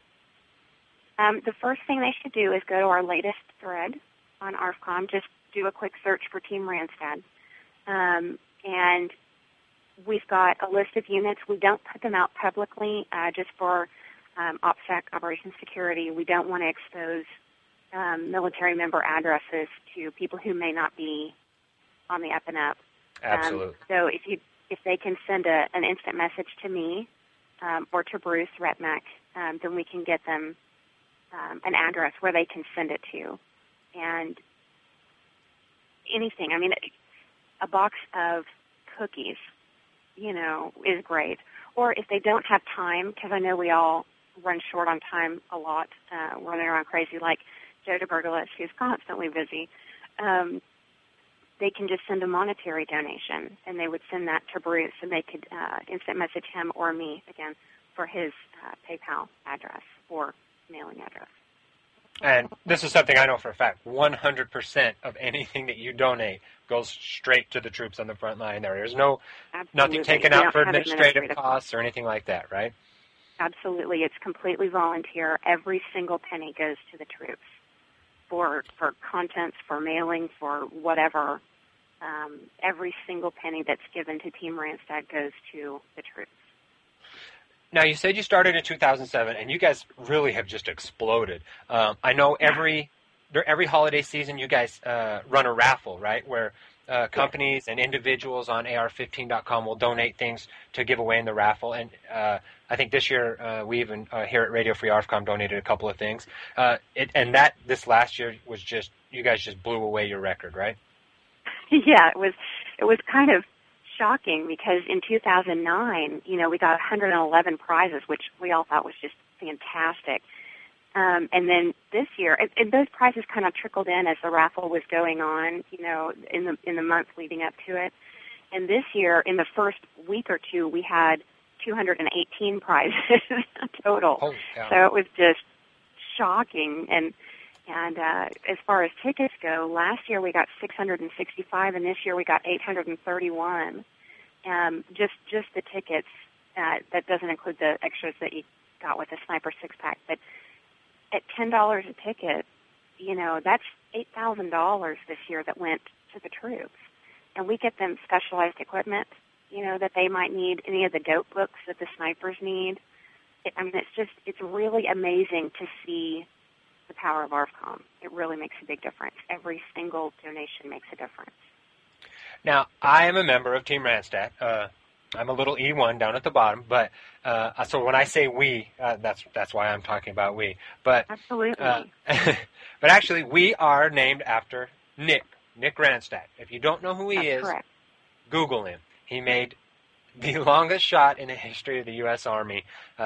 Speaker 9: The first thing they should do is go to our latest thread on ARFCOM. Just do a quick search for Team Randstad. And we've got a list of units. We don't put them out publicly just for OPSEC, Operations Security. We don't want to expose military member addresses to people who may not be on the up and up.
Speaker 6: Absolutely.
Speaker 9: So if they can send an instant message to me or to Bruce Retmack, then we can get them an address where they can send it to. And anything, I mean, a box of cookies, you know, is great. Or if they don't have time, because I know we all run short on time a lot, running around crazy like Joe DeBergolis, who's constantly busy, they can just send a monetary donation, and they would send that to Bruce, and they could instant message him or me, again, for his PayPal address or mailing address.
Speaker 6: And this is something I know for a fact. 100% of anything that you donate goes straight to the troops on the front line. There's nothing taken out for administrative costs or anything like that, right?
Speaker 9: Absolutely. It's completely volunteer. Every single penny goes to the troops for contents, for mailing, for whatever. Every single penny that's given to Team Randstad goes to the troops.
Speaker 6: Now, you said you started in 2007, and you guys really have just exploded. I know every holiday season you guys run a raffle, right, where companies and individuals on AR15.com will donate things to give away in the raffle. And I think this year we even here at Radio Free ARFCOM donated a couple of things. This last year was just, you guys just blew away your record, right?
Speaker 9: Yeah, it was kind of shocking because in 2009, you know, we got 111 prizes, which we all thought was just fantastic. And then this year, and those prizes kind of trickled in as the raffle was going on, you know, in the months leading up to it. And this year, in the first week or two, we had 218 prizes total.
Speaker 6: Holy cow.
Speaker 9: So it was just shocking. And as far as tickets go, last year we got 665, and this year we got 831. Just the tickets. That doesn't include the extras that you got with the Sniper 6-pack. But at $10 a ticket, you know, that's $8,000 this year that went to the troops. And we get them specialized equipment, you know, that they might need, any of the dope books that the snipers need. It's really amazing to see the power of ARFCOM. It really makes a big difference. Every single donation makes a difference.
Speaker 6: Now, I am a member of Team Randstad. I'm a little E1 down at the bottom, but so when I say we, that's why I'm talking about we. But
Speaker 9: absolutely.
Speaker 6: But actually, we are named after Nick Randstad. If you don't know who he is,
Speaker 9: correct.
Speaker 6: Google him. He made the longest shot in the history of the U.S. Army,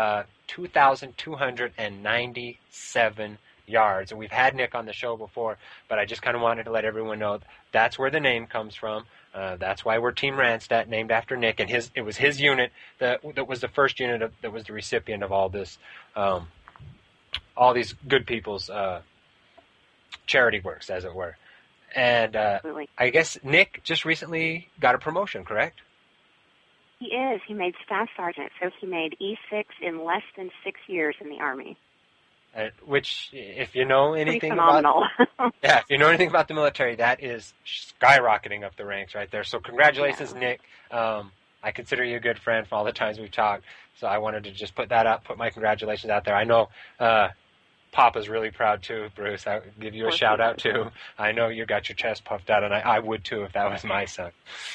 Speaker 6: 2,297 yards. And we've had Nick on the show before, but I just kind of wanted to let everyone know that's where the name comes from. That's why we're Team Randstad, named after Nick, and it was his unit that was the first unit that was the recipient of all this, all these good people's charity works, as it were. And I guess Nick just recently got a promotion, correct?
Speaker 9: He is. He made staff sergeant, so he made E6 in less than 6 years in the Army.
Speaker 6: Which, if you know anything
Speaker 9: phenomenal.
Speaker 6: if you know anything about the military, that is skyrocketing up the ranks right there. So congratulations, Nick. I consider you a good friend from all the times we've talked. So I wanted to just put that up, put my congratulations out there. I know Papa's really proud too, Bruce. I would give you a shout out too. I know you got your chest puffed out, and I would too if that was my son.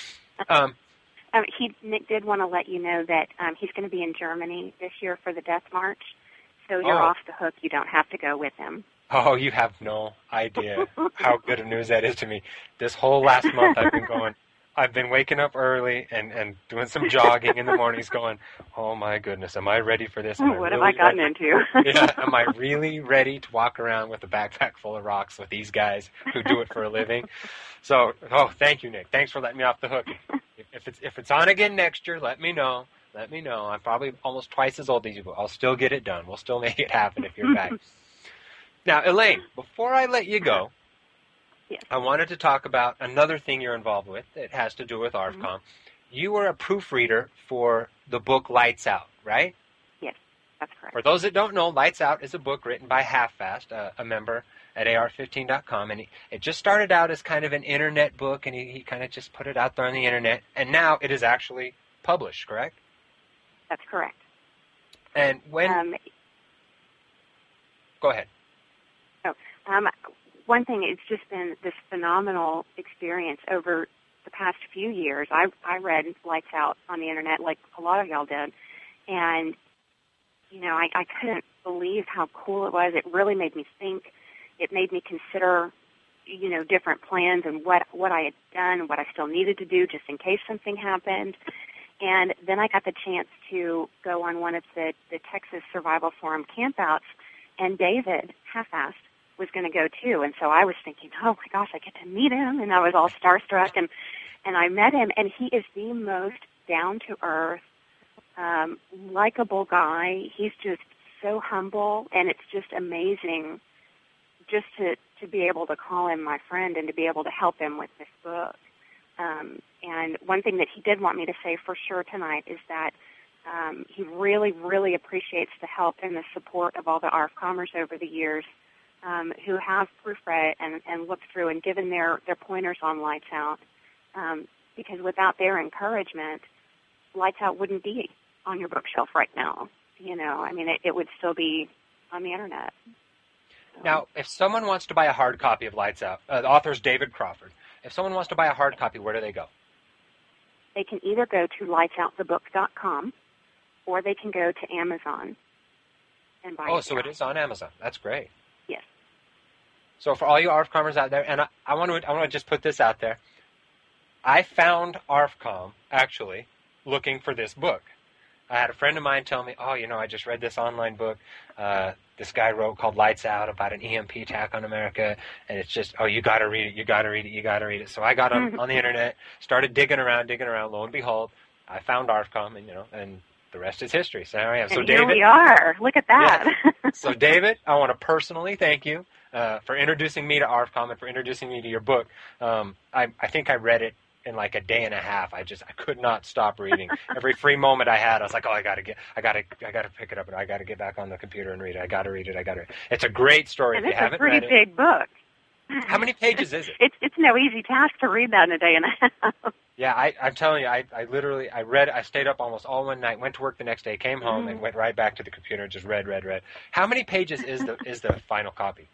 Speaker 9: Nick did want to let you know that he's going to be in Germany this year for the Death March. So you're off the hook. You don't have to go with him.
Speaker 6: Oh, you have no idea how good of news that is to me. This whole last month I've been waking up early and doing some jogging in the mornings going, oh my goodness, am I ready for this?
Speaker 9: What have I gotten into?
Speaker 6: Am I really ready to walk around with a backpack full of rocks with these guys who do it for a living? So, thank you, Nick. Thanks for letting me off the hook. If it's on again next year, let me know. Let me know. I'm probably almost twice as old as you, but I'll still get it done. We'll still make it happen if you're back. Now, Elaine, before I let you go, I wanted to talk about another thing you're involved with that has to do with ARFCOM. Mm-hmm. You were a proofreader for the book Lights Out, right?
Speaker 9: Yes, that's correct.
Speaker 6: For those that don't know, Lights Out is a book written by Half-Fast, a member at AR15.com, and it just started out as kind of an internet book, and he kind of just put it out there on the internet, and now it is actually published, correct?
Speaker 9: That's correct.
Speaker 6: And when... Go ahead.
Speaker 9: One thing, it's just been this phenomenal experience over the past few years. I read Lights Out on the internet like a lot of y'all did, and, I couldn't believe how cool it was. It really made me think. It made me consider, different plans and what I had done and what I still needed to do just in case something happened. And then I got the chance to go on one of the Texas Survival Forum campouts, and David Half-Fast was going to go too. And so I was thinking, oh my gosh, I get to meet him. And I was all starstruck, and I met him, and he is the most down-to-earth, likable guy. He's just so humble, and it's just amazing just to be able to call him my friend and to be able to help him with this book. And one thing that he did want me to say for sure tonight is that he really, really appreciates the help and the support of all the ARFCOMers over the years who have proofread and looked through and given their pointers on Lights Out. Because without their encouragement, Lights Out wouldn't be on your bookshelf right now. It would still be on the internet.
Speaker 6: Now, if someone wants to buy a hard copy of Lights Out, the author is David Crawford. If someone wants to buy a hard copy, where do they go?
Speaker 9: They can either go to lightsoutthebook.com or they can go to Amazon and buy it.
Speaker 6: Oh, so it is on Amazon. That's great.
Speaker 9: Yes.
Speaker 6: So for all you ARFCOMers out there, and I want to just put this out there, I found ARFCOM, actually, looking for this book. I had a friend of mine tell me, I just read this online book this guy wrote called Lights Out about an EMP attack on America, and it's just, you got to read it, you got to read it, you got to read it. So I got on the internet, started digging around. Lo and behold, I found ARFCOM, and the rest is history. So here I am. So
Speaker 9: and
Speaker 6: David,
Speaker 9: here we are. Look at that.
Speaker 6: Yeah. So David, I want to personally thank you for introducing me to ARFCOM and for introducing me to your book. I think I read it in like a day and a half. I could not stop reading. Every free moment I had, I was like, I gotta pick it up, and I gotta get back on the computer and read it. I gotta read it. It's a great story.
Speaker 9: And
Speaker 6: if you haven't read it.
Speaker 9: It's a pretty big book.
Speaker 6: How many pages is it?
Speaker 9: It's no easy task to read that in a day and a half.
Speaker 6: Yeah, I'm telling you, I stayed up almost all one night, went to work the next day, came home, and went right back to the computer and just read. How many pages is the final copy?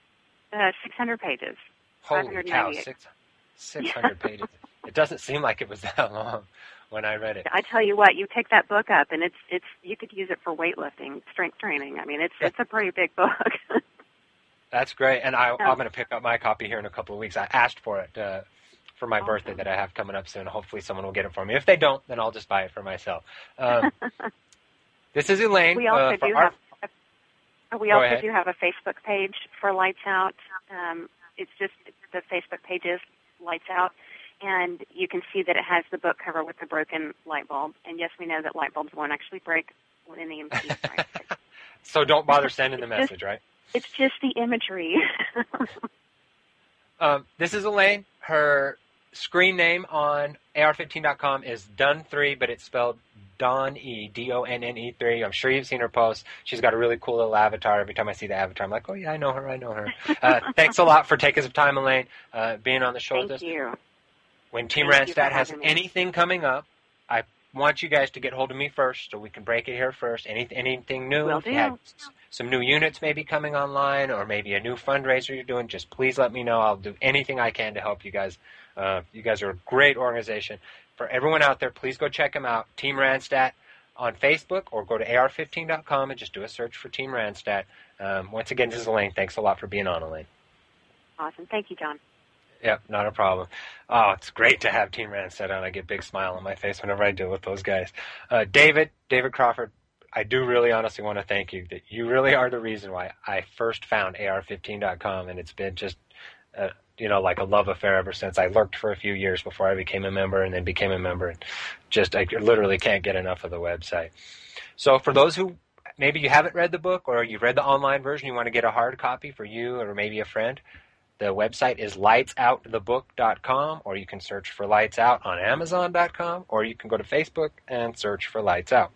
Speaker 9: 600 pages.
Speaker 6: Holy cow, 600 pages. It doesn't seem like it was that long when I read it.
Speaker 9: I tell you what, you pick that book up, and it's you could use it for weightlifting, strength training. I mean, it's a pretty big book.
Speaker 6: That's great, and I'm going to pick up my copy here in a couple of weeks. I asked for it for my birthday that I have coming up soon. Hopefully someone will get it for me. If they don't, then I'll just buy it for myself. This is Elaine.
Speaker 9: We also do have a Facebook page for Lights Out. It's just the Facebook page is Lights Out. And you can see that it has the book cover with the broken light bulb. And yes, we know that light bulbs won't actually break when an EMP strikes.
Speaker 6: So don't bother sending the message, right?
Speaker 9: It's just the imagery.
Speaker 6: This is Elaine. Her screen name on AR15.com is Done3, but it's spelled Donne, Donne3. I'm sure you've seen her posts. She's got a really cool little avatar. Every time I see the avatar, I'm like, oh, yeah, I know her. Thanks a lot for taking some time, Elaine, being on the show with us.
Speaker 9: Thank you.
Speaker 6: When Team
Speaker 9: Thank you for
Speaker 6: Randstad has
Speaker 9: having me.
Speaker 6: anything coming up, I want you guys to get hold of me first so we can break it here first. Anything new?
Speaker 9: Will
Speaker 6: If you
Speaker 9: do.
Speaker 6: have some new units maybe coming online or maybe a new fundraiser you're doing, just please let me know. I'll do anything I can to help you guys. You guys are a great organization. For everyone out there, please go check them out. Team Randstad on Facebook or go to AR15.com and just do a search for Team Randstad. Once again, this is Elaine. Thanks a lot for being on, Elaine.
Speaker 9: Awesome. Thank you, John.
Speaker 6: Yep, not a problem. Oh, it's great to have Team Randstad on. I get a big smile on my face whenever I deal with those guys. David Crawford, I do really honestly want to thank you. That you really are the reason why I first found AR15.com, and it's been just, like a love affair ever since. I lurked for a few years before I became a member and then became a member, and just I literally can't get enough of the website. So for those who maybe you haven't read the book or you've read the online version, you want to get a hard copy for you or maybe a friend, the website is lightsoutthebook.com, or you can search for Lights Out on Amazon.com, or you can go to Facebook and search for Lights Out.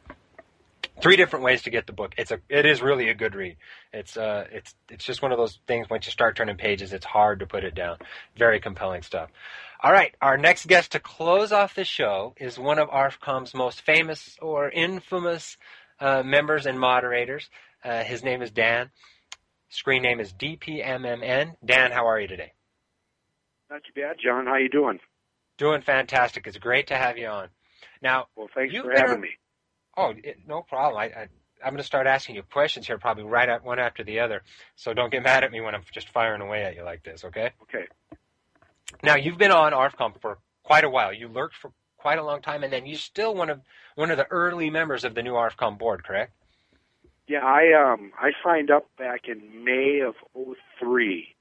Speaker 6: 3 different ways to get the book. It is really a good read. It's just one of those things, once you start turning pages, it's hard to put it down. Very compelling stuff. All right, our next guest to close off the show is one of ARFCOM's most famous or infamous members and moderators. His name is Dan. Screen name is DPMMN. Dan, how are you today?
Speaker 10: Not too bad, John. How you doing?
Speaker 6: Doing fantastic. It's great to have you on. Now,
Speaker 10: well, thanks for having me.
Speaker 6: Oh, no problem. I'm going to start asking you questions here, probably one after the other. So don't get mad at me when I'm just firing away at you like this, okay?
Speaker 10: Okay.
Speaker 6: Now, you've been on ARFCOM for quite a while. You lurked for quite a long time, and then you're still one of the early members of the new ARFCOM board, correct?
Speaker 10: Yeah, I signed up back in May of '03,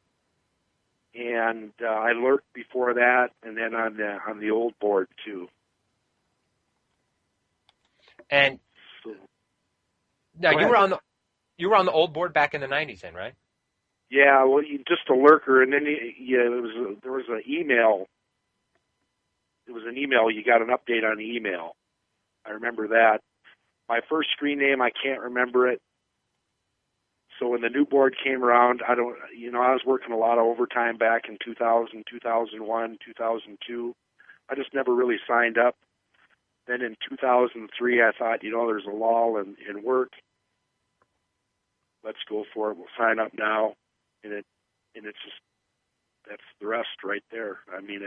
Speaker 10: and I lurked before that, and then on the old board too.
Speaker 6: And now you were on the old board back in the '90s, then, right?
Speaker 10: Yeah, well, just a lurker, and then there was an email. It was an email. You got an update on the email. I remember that. My first screen name, I can't remember it. So when the new board came around, I was working a lot of overtime back in 2000, 2001, 2002. I just never really signed up. Then in 2003, I thought, there's a lull in work. Let's go for it. We'll sign up now. And it's just, that's the rest right there. I mean,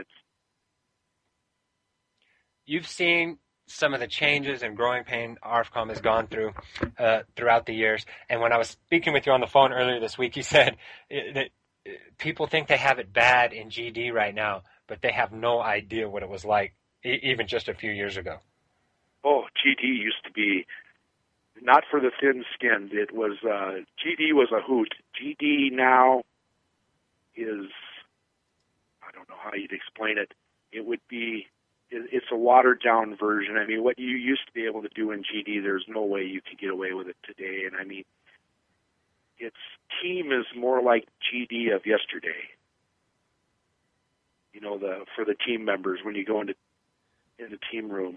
Speaker 6: You've seen some of the changes and growing pain ARFCOM has gone through throughout the years. And when I was speaking with you on the phone earlier this week, you said that people think they have it bad in GD right now, but they have no idea what it was like even just a few years ago.
Speaker 10: Oh, GD used to be not for the thin-skinned. It was GD was a hoot. GD now is, I don't know how you'd explain it. It would be, it's a watered-down version. I mean, what you used to be able to do in GD, there's no way you could get away with it today. And I mean, its team is more like GD of yesterday. For the team members when you go in the team room.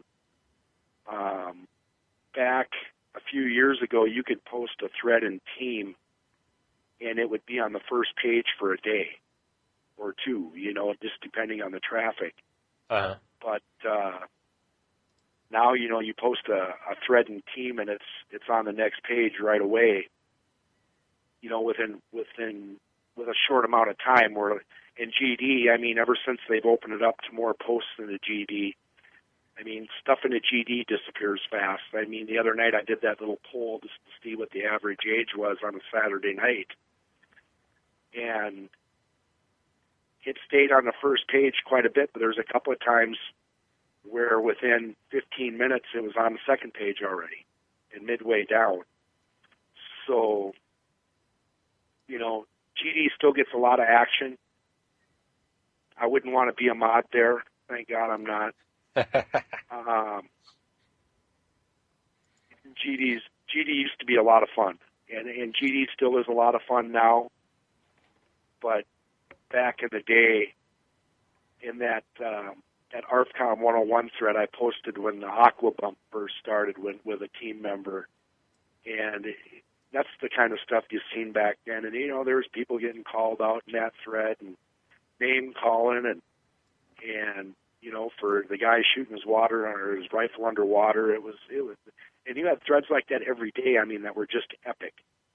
Speaker 10: Back a few years ago, you could post a thread in team, and it would be on the first page for a day or two, just depending on the traffic.
Speaker 6: Uh-huh.
Speaker 10: But now, you post a thread in team, and it's on the next page right away. With a short amount of time. Where in GD, I mean, ever since they've opened it up to more posts in the GD, I mean, stuff in the GD disappears fast. I mean, the other night I did that little poll just to see what the average age was on a Saturday night. And it stayed on the first page quite a bit, but there's a couple of times where within 15 minutes it was on the second page already and midway down. So, GD still gets a lot of action. I wouldn't want to be a mod there. Thank God I'm not. GD used to be a lot of fun. And GD still is a lot of fun now, but back in the day, in that ARFCOM 101 thread I posted when the Aqua Bump first started with a team member, and that's the kind of stuff you've seen back then. And there's people getting called out in that thread and name calling, and for the guy shooting his water or his rifle underwater, it was, and you had threads like that every day. I mean, that were just epic.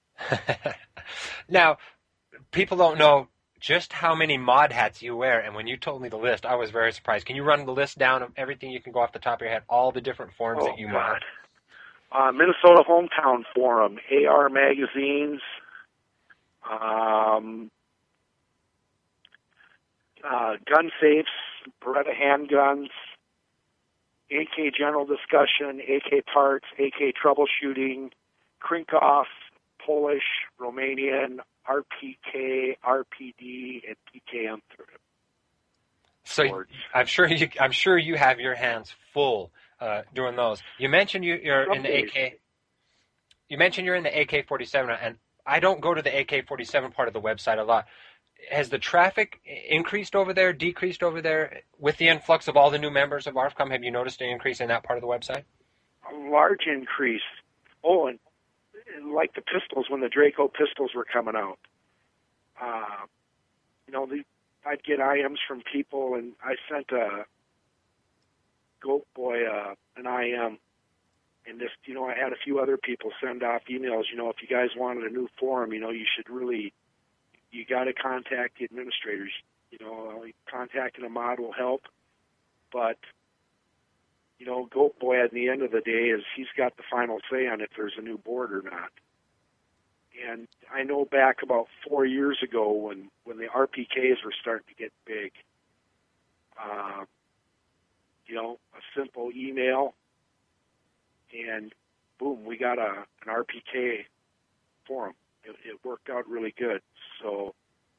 Speaker 6: Now, people don't know just how many mod hats you wear, and when you told me the list, I was very surprised. Can you run the list down of everything you can go off the top of your head, all the different forms that you mod?
Speaker 10: Minnesota Hometown Forum, AR Magazines, gun safes, Beretta handguns, AK general discussion, AK parts, AK troubleshooting, Krinkhoff, Polish, Romanian, RPK, RPD, and PKM.
Speaker 6: So I'm sure you have your hands full doing those. You mentioned you're in the AK. You mentioned you're in the AK-47, and I don't go to the AK-47 part of the website a lot. Has the traffic increased over there, decreased over there with the influx of all the new members of ARFCOM? Have you noticed an increase in that part of the website?
Speaker 10: A large increase. Oh, and like the pistols, when the Draco pistols were coming out, I'd get IMs from people, and I sent a Goat Boy an IM, and just, I had a few other people send off emails. If you guys wanted a new forum, you got to contact the administrators. Contacting a mod will help, but Goat Boy at the end of the day he's got the final say on if there's a new board or not. And I know back about 4 years ago when the RPKs were starting to get big, a simple email, and boom, we got an RPK forum. It worked out really good. So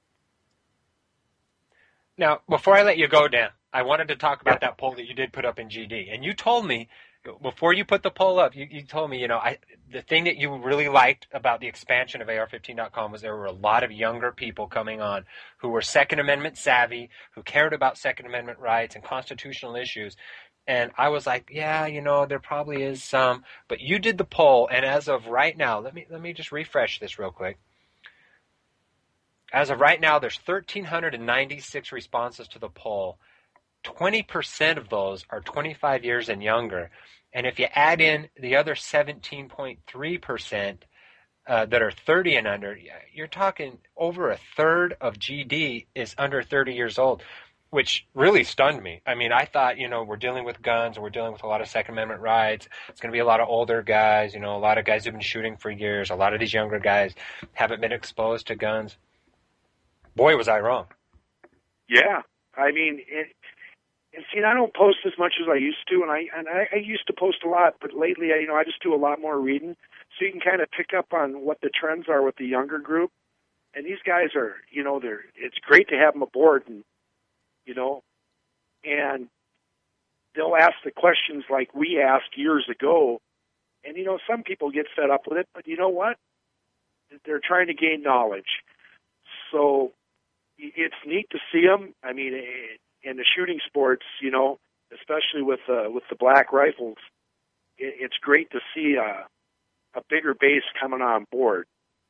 Speaker 6: now, before I let you go, Dan, I wanted to talk about that poll that you did put up in GD. And you told me, before you put the poll up, you told me, the thing that you really liked about the expansion of AR-15.com was there were a lot of younger people coming on who were Second Amendment savvy, who cared about Second Amendment rights and constitutional issues. And I was like, yeah, there probably is some. But you did the poll, and as of right now, let me just refresh this real quick. As of right now, there's 1,396 responses to the poll. 20% of those are 25 years and younger. And if you add in the other 17.3% that are 30 and under, you're talking over a third of GD is under 30 years old, which really stunned me. I mean, I thought, we're dealing with guns, and we're dealing with a lot of Second Amendment rights. It's going to be a lot of older guys, a lot of guys who've been shooting for years. A lot of these younger guys haven't been exposed to guns. Boy, was I wrong.
Speaker 10: Yeah. I mean, and see, I don't post as much as I used to, and I used to post a lot, but lately, I just do a lot more reading, so you can kind of pick up on what the trends are with the younger group. And these guys are, it's great to have them aboard, and and they'll ask the questions like we asked years ago, and some people get fed up with it, but you know what? They're trying to gain knowledge, so it's neat to see them. I mean, in the shooting sports, especially with the black rifles, it's great to see a bigger base coming on board.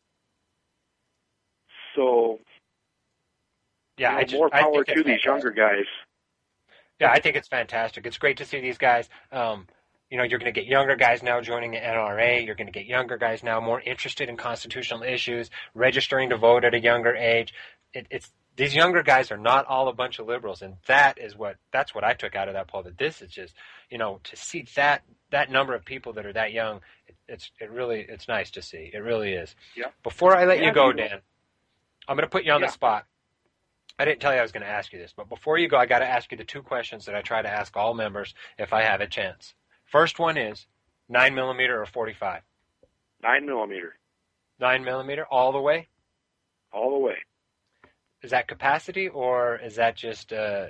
Speaker 10: So,
Speaker 6: yeah,
Speaker 10: more power to these younger guys.
Speaker 6: Yeah, I think it's fantastic. It's great to see these guys. You're going to get younger guys now joining the NRA. You're going to get younger guys now more interested in constitutional issues, registering to vote at a younger age. These younger guys are not all a bunch of liberals, and that's what I took out of that poll. That this is just, to see that number of people that are that young, it's nice to see. It really is.
Speaker 10: Yeah.
Speaker 6: Before I let you go, Dan, I'm going to put you on the spot. I didn't tell you I was going to ask you this, but before you go, I got to ask you the two questions that I try to ask all members if I have a chance. First one is 9mm or 45?
Speaker 10: 9mm.
Speaker 6: 9mm all the way?
Speaker 10: All the way.
Speaker 6: Is that capacity, or is that just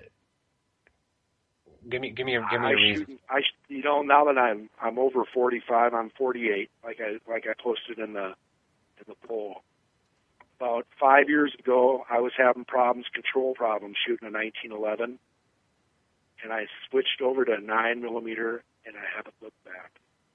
Speaker 6: give me a reason?
Speaker 10: Now that I'm over 45, I'm 48. Like I posted in the in the pole. About 5 years ago, I was having control problems shooting a 1911, and I switched over to 9mm, and I haven't looked back.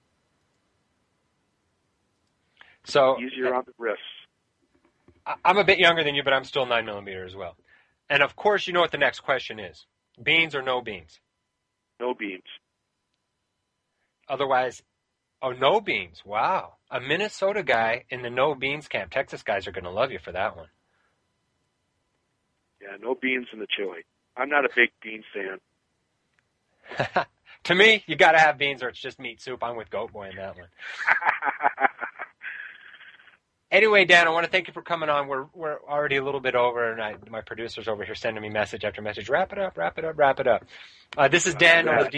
Speaker 6: So
Speaker 10: easier on the wrists.
Speaker 6: I'm a bit younger than you, but I'm still 9mm as well. And of course, you know what the next question is: beans or no beans?
Speaker 10: No beans.
Speaker 6: Otherwise, oh, no beans. Wow. A Minnesota guy in the no beans camp. Texas guys are going to love you for that one.
Speaker 10: Yeah, no beans in the chili. I'm not a big bean fan.
Speaker 6: To me, you got to have beans or it's just meat soup. I'm with Goat Boy in that one. Anyway, Dan, I want to thank you for coming on. We're already a little bit over, and my producer's over here sending me message after message. Wrap it up, wrap it up, wrap it up. This is Dan with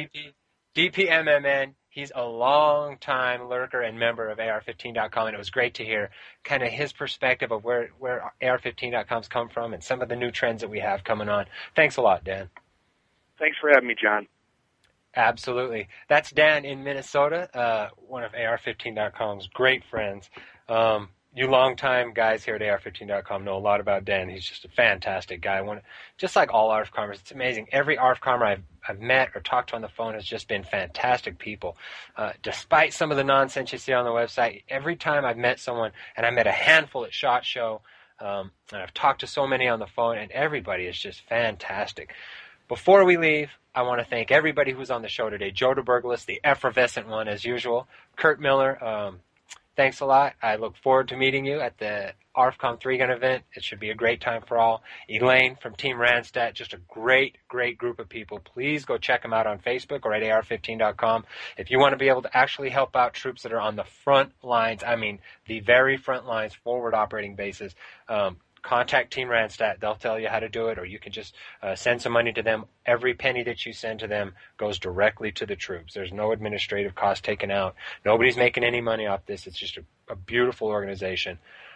Speaker 6: DPMMN. He's a long-time lurker and member of AR15.com, and it was great to hear kind of his perspective of where AR15.com's come from and some of the new trends that we have coming on. Thanks a lot, Dan.
Speaker 10: Thanks for having me, John.
Speaker 6: Absolutely. That's Dan in Minnesota, one of AR15.com's great friends. You longtime guys here at AR15.com know a lot about Dan. He's just a fantastic guy. Just like all ARFCommers, it's amazing. Every ARFCommer I've met or talked to on the phone has just been fantastic people. Despite some of the nonsense you see on the website, every time I've met someone, and I met a handful at SHOT Show, and I've talked to so many on the phone, and everybody is just fantastic. Before we leave, I want to thank everybody who's on the show today. Joe DeBurgalis, the effervescent one as usual. Kurt Miller, thanks a lot. I look forward to meeting you at the ARFCOM 3-Gun event. It should be a great time for all. Elaine from Team Randstad, just a great, great group of people. Please go check them out on Facebook or at AR15.com. If you want to be able to actually help out troops that are on the front lines, I mean the very front lines, forward operating bases, contact Team Randstad. They'll tell you how to do it, or you can just send some money to them. Every penny that you send to them goes directly to the troops. There's no administrative cost taken out. Nobody's making any money off this. It's just a beautiful organization.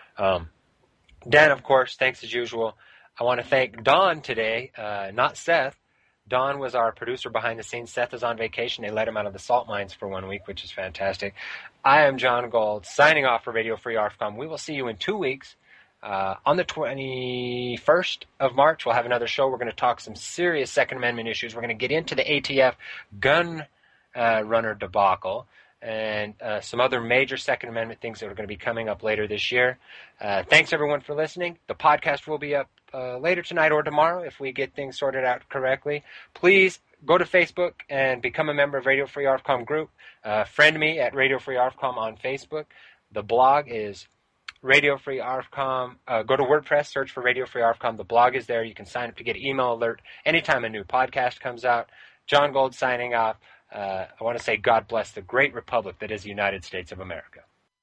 Speaker 6: Dan, of course, thanks as usual. I want to thank Don today, not Seth. Don was our producer behind the scenes. Seth is on vacation. They let him out of the salt mines for 1 week, which is fantastic. I am John Gold, signing off for Radio Free ARFCOM. We will see you in 2 weeks. On the 21st of March, we'll have another show. We're going to talk some serious Second Amendment issues. We're going to get into the ATF gun runner debacle and some other major Second Amendment things that are going to be coming up later this year. Thanks, everyone, for listening. The podcast will be up later tonight or tomorrow if we get things sorted out correctly. Please go to Facebook and become a member of Radio Free ARFCOM group. Friend me at Radio Free ARFCOM on Facebook. The blog is Radio Free ARFCOM. Go to WordPress, search for Radio Free ARFCOM. The blog is there. You can sign up to get email alert anytime a new podcast comes out. John Gold signing off. I want to say God bless the great republic that is the United States of America.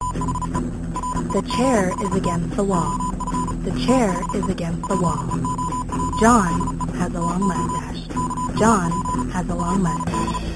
Speaker 1: The chair is against the wall. The chair is against the wall. John has a long mustache. John has a long mustache.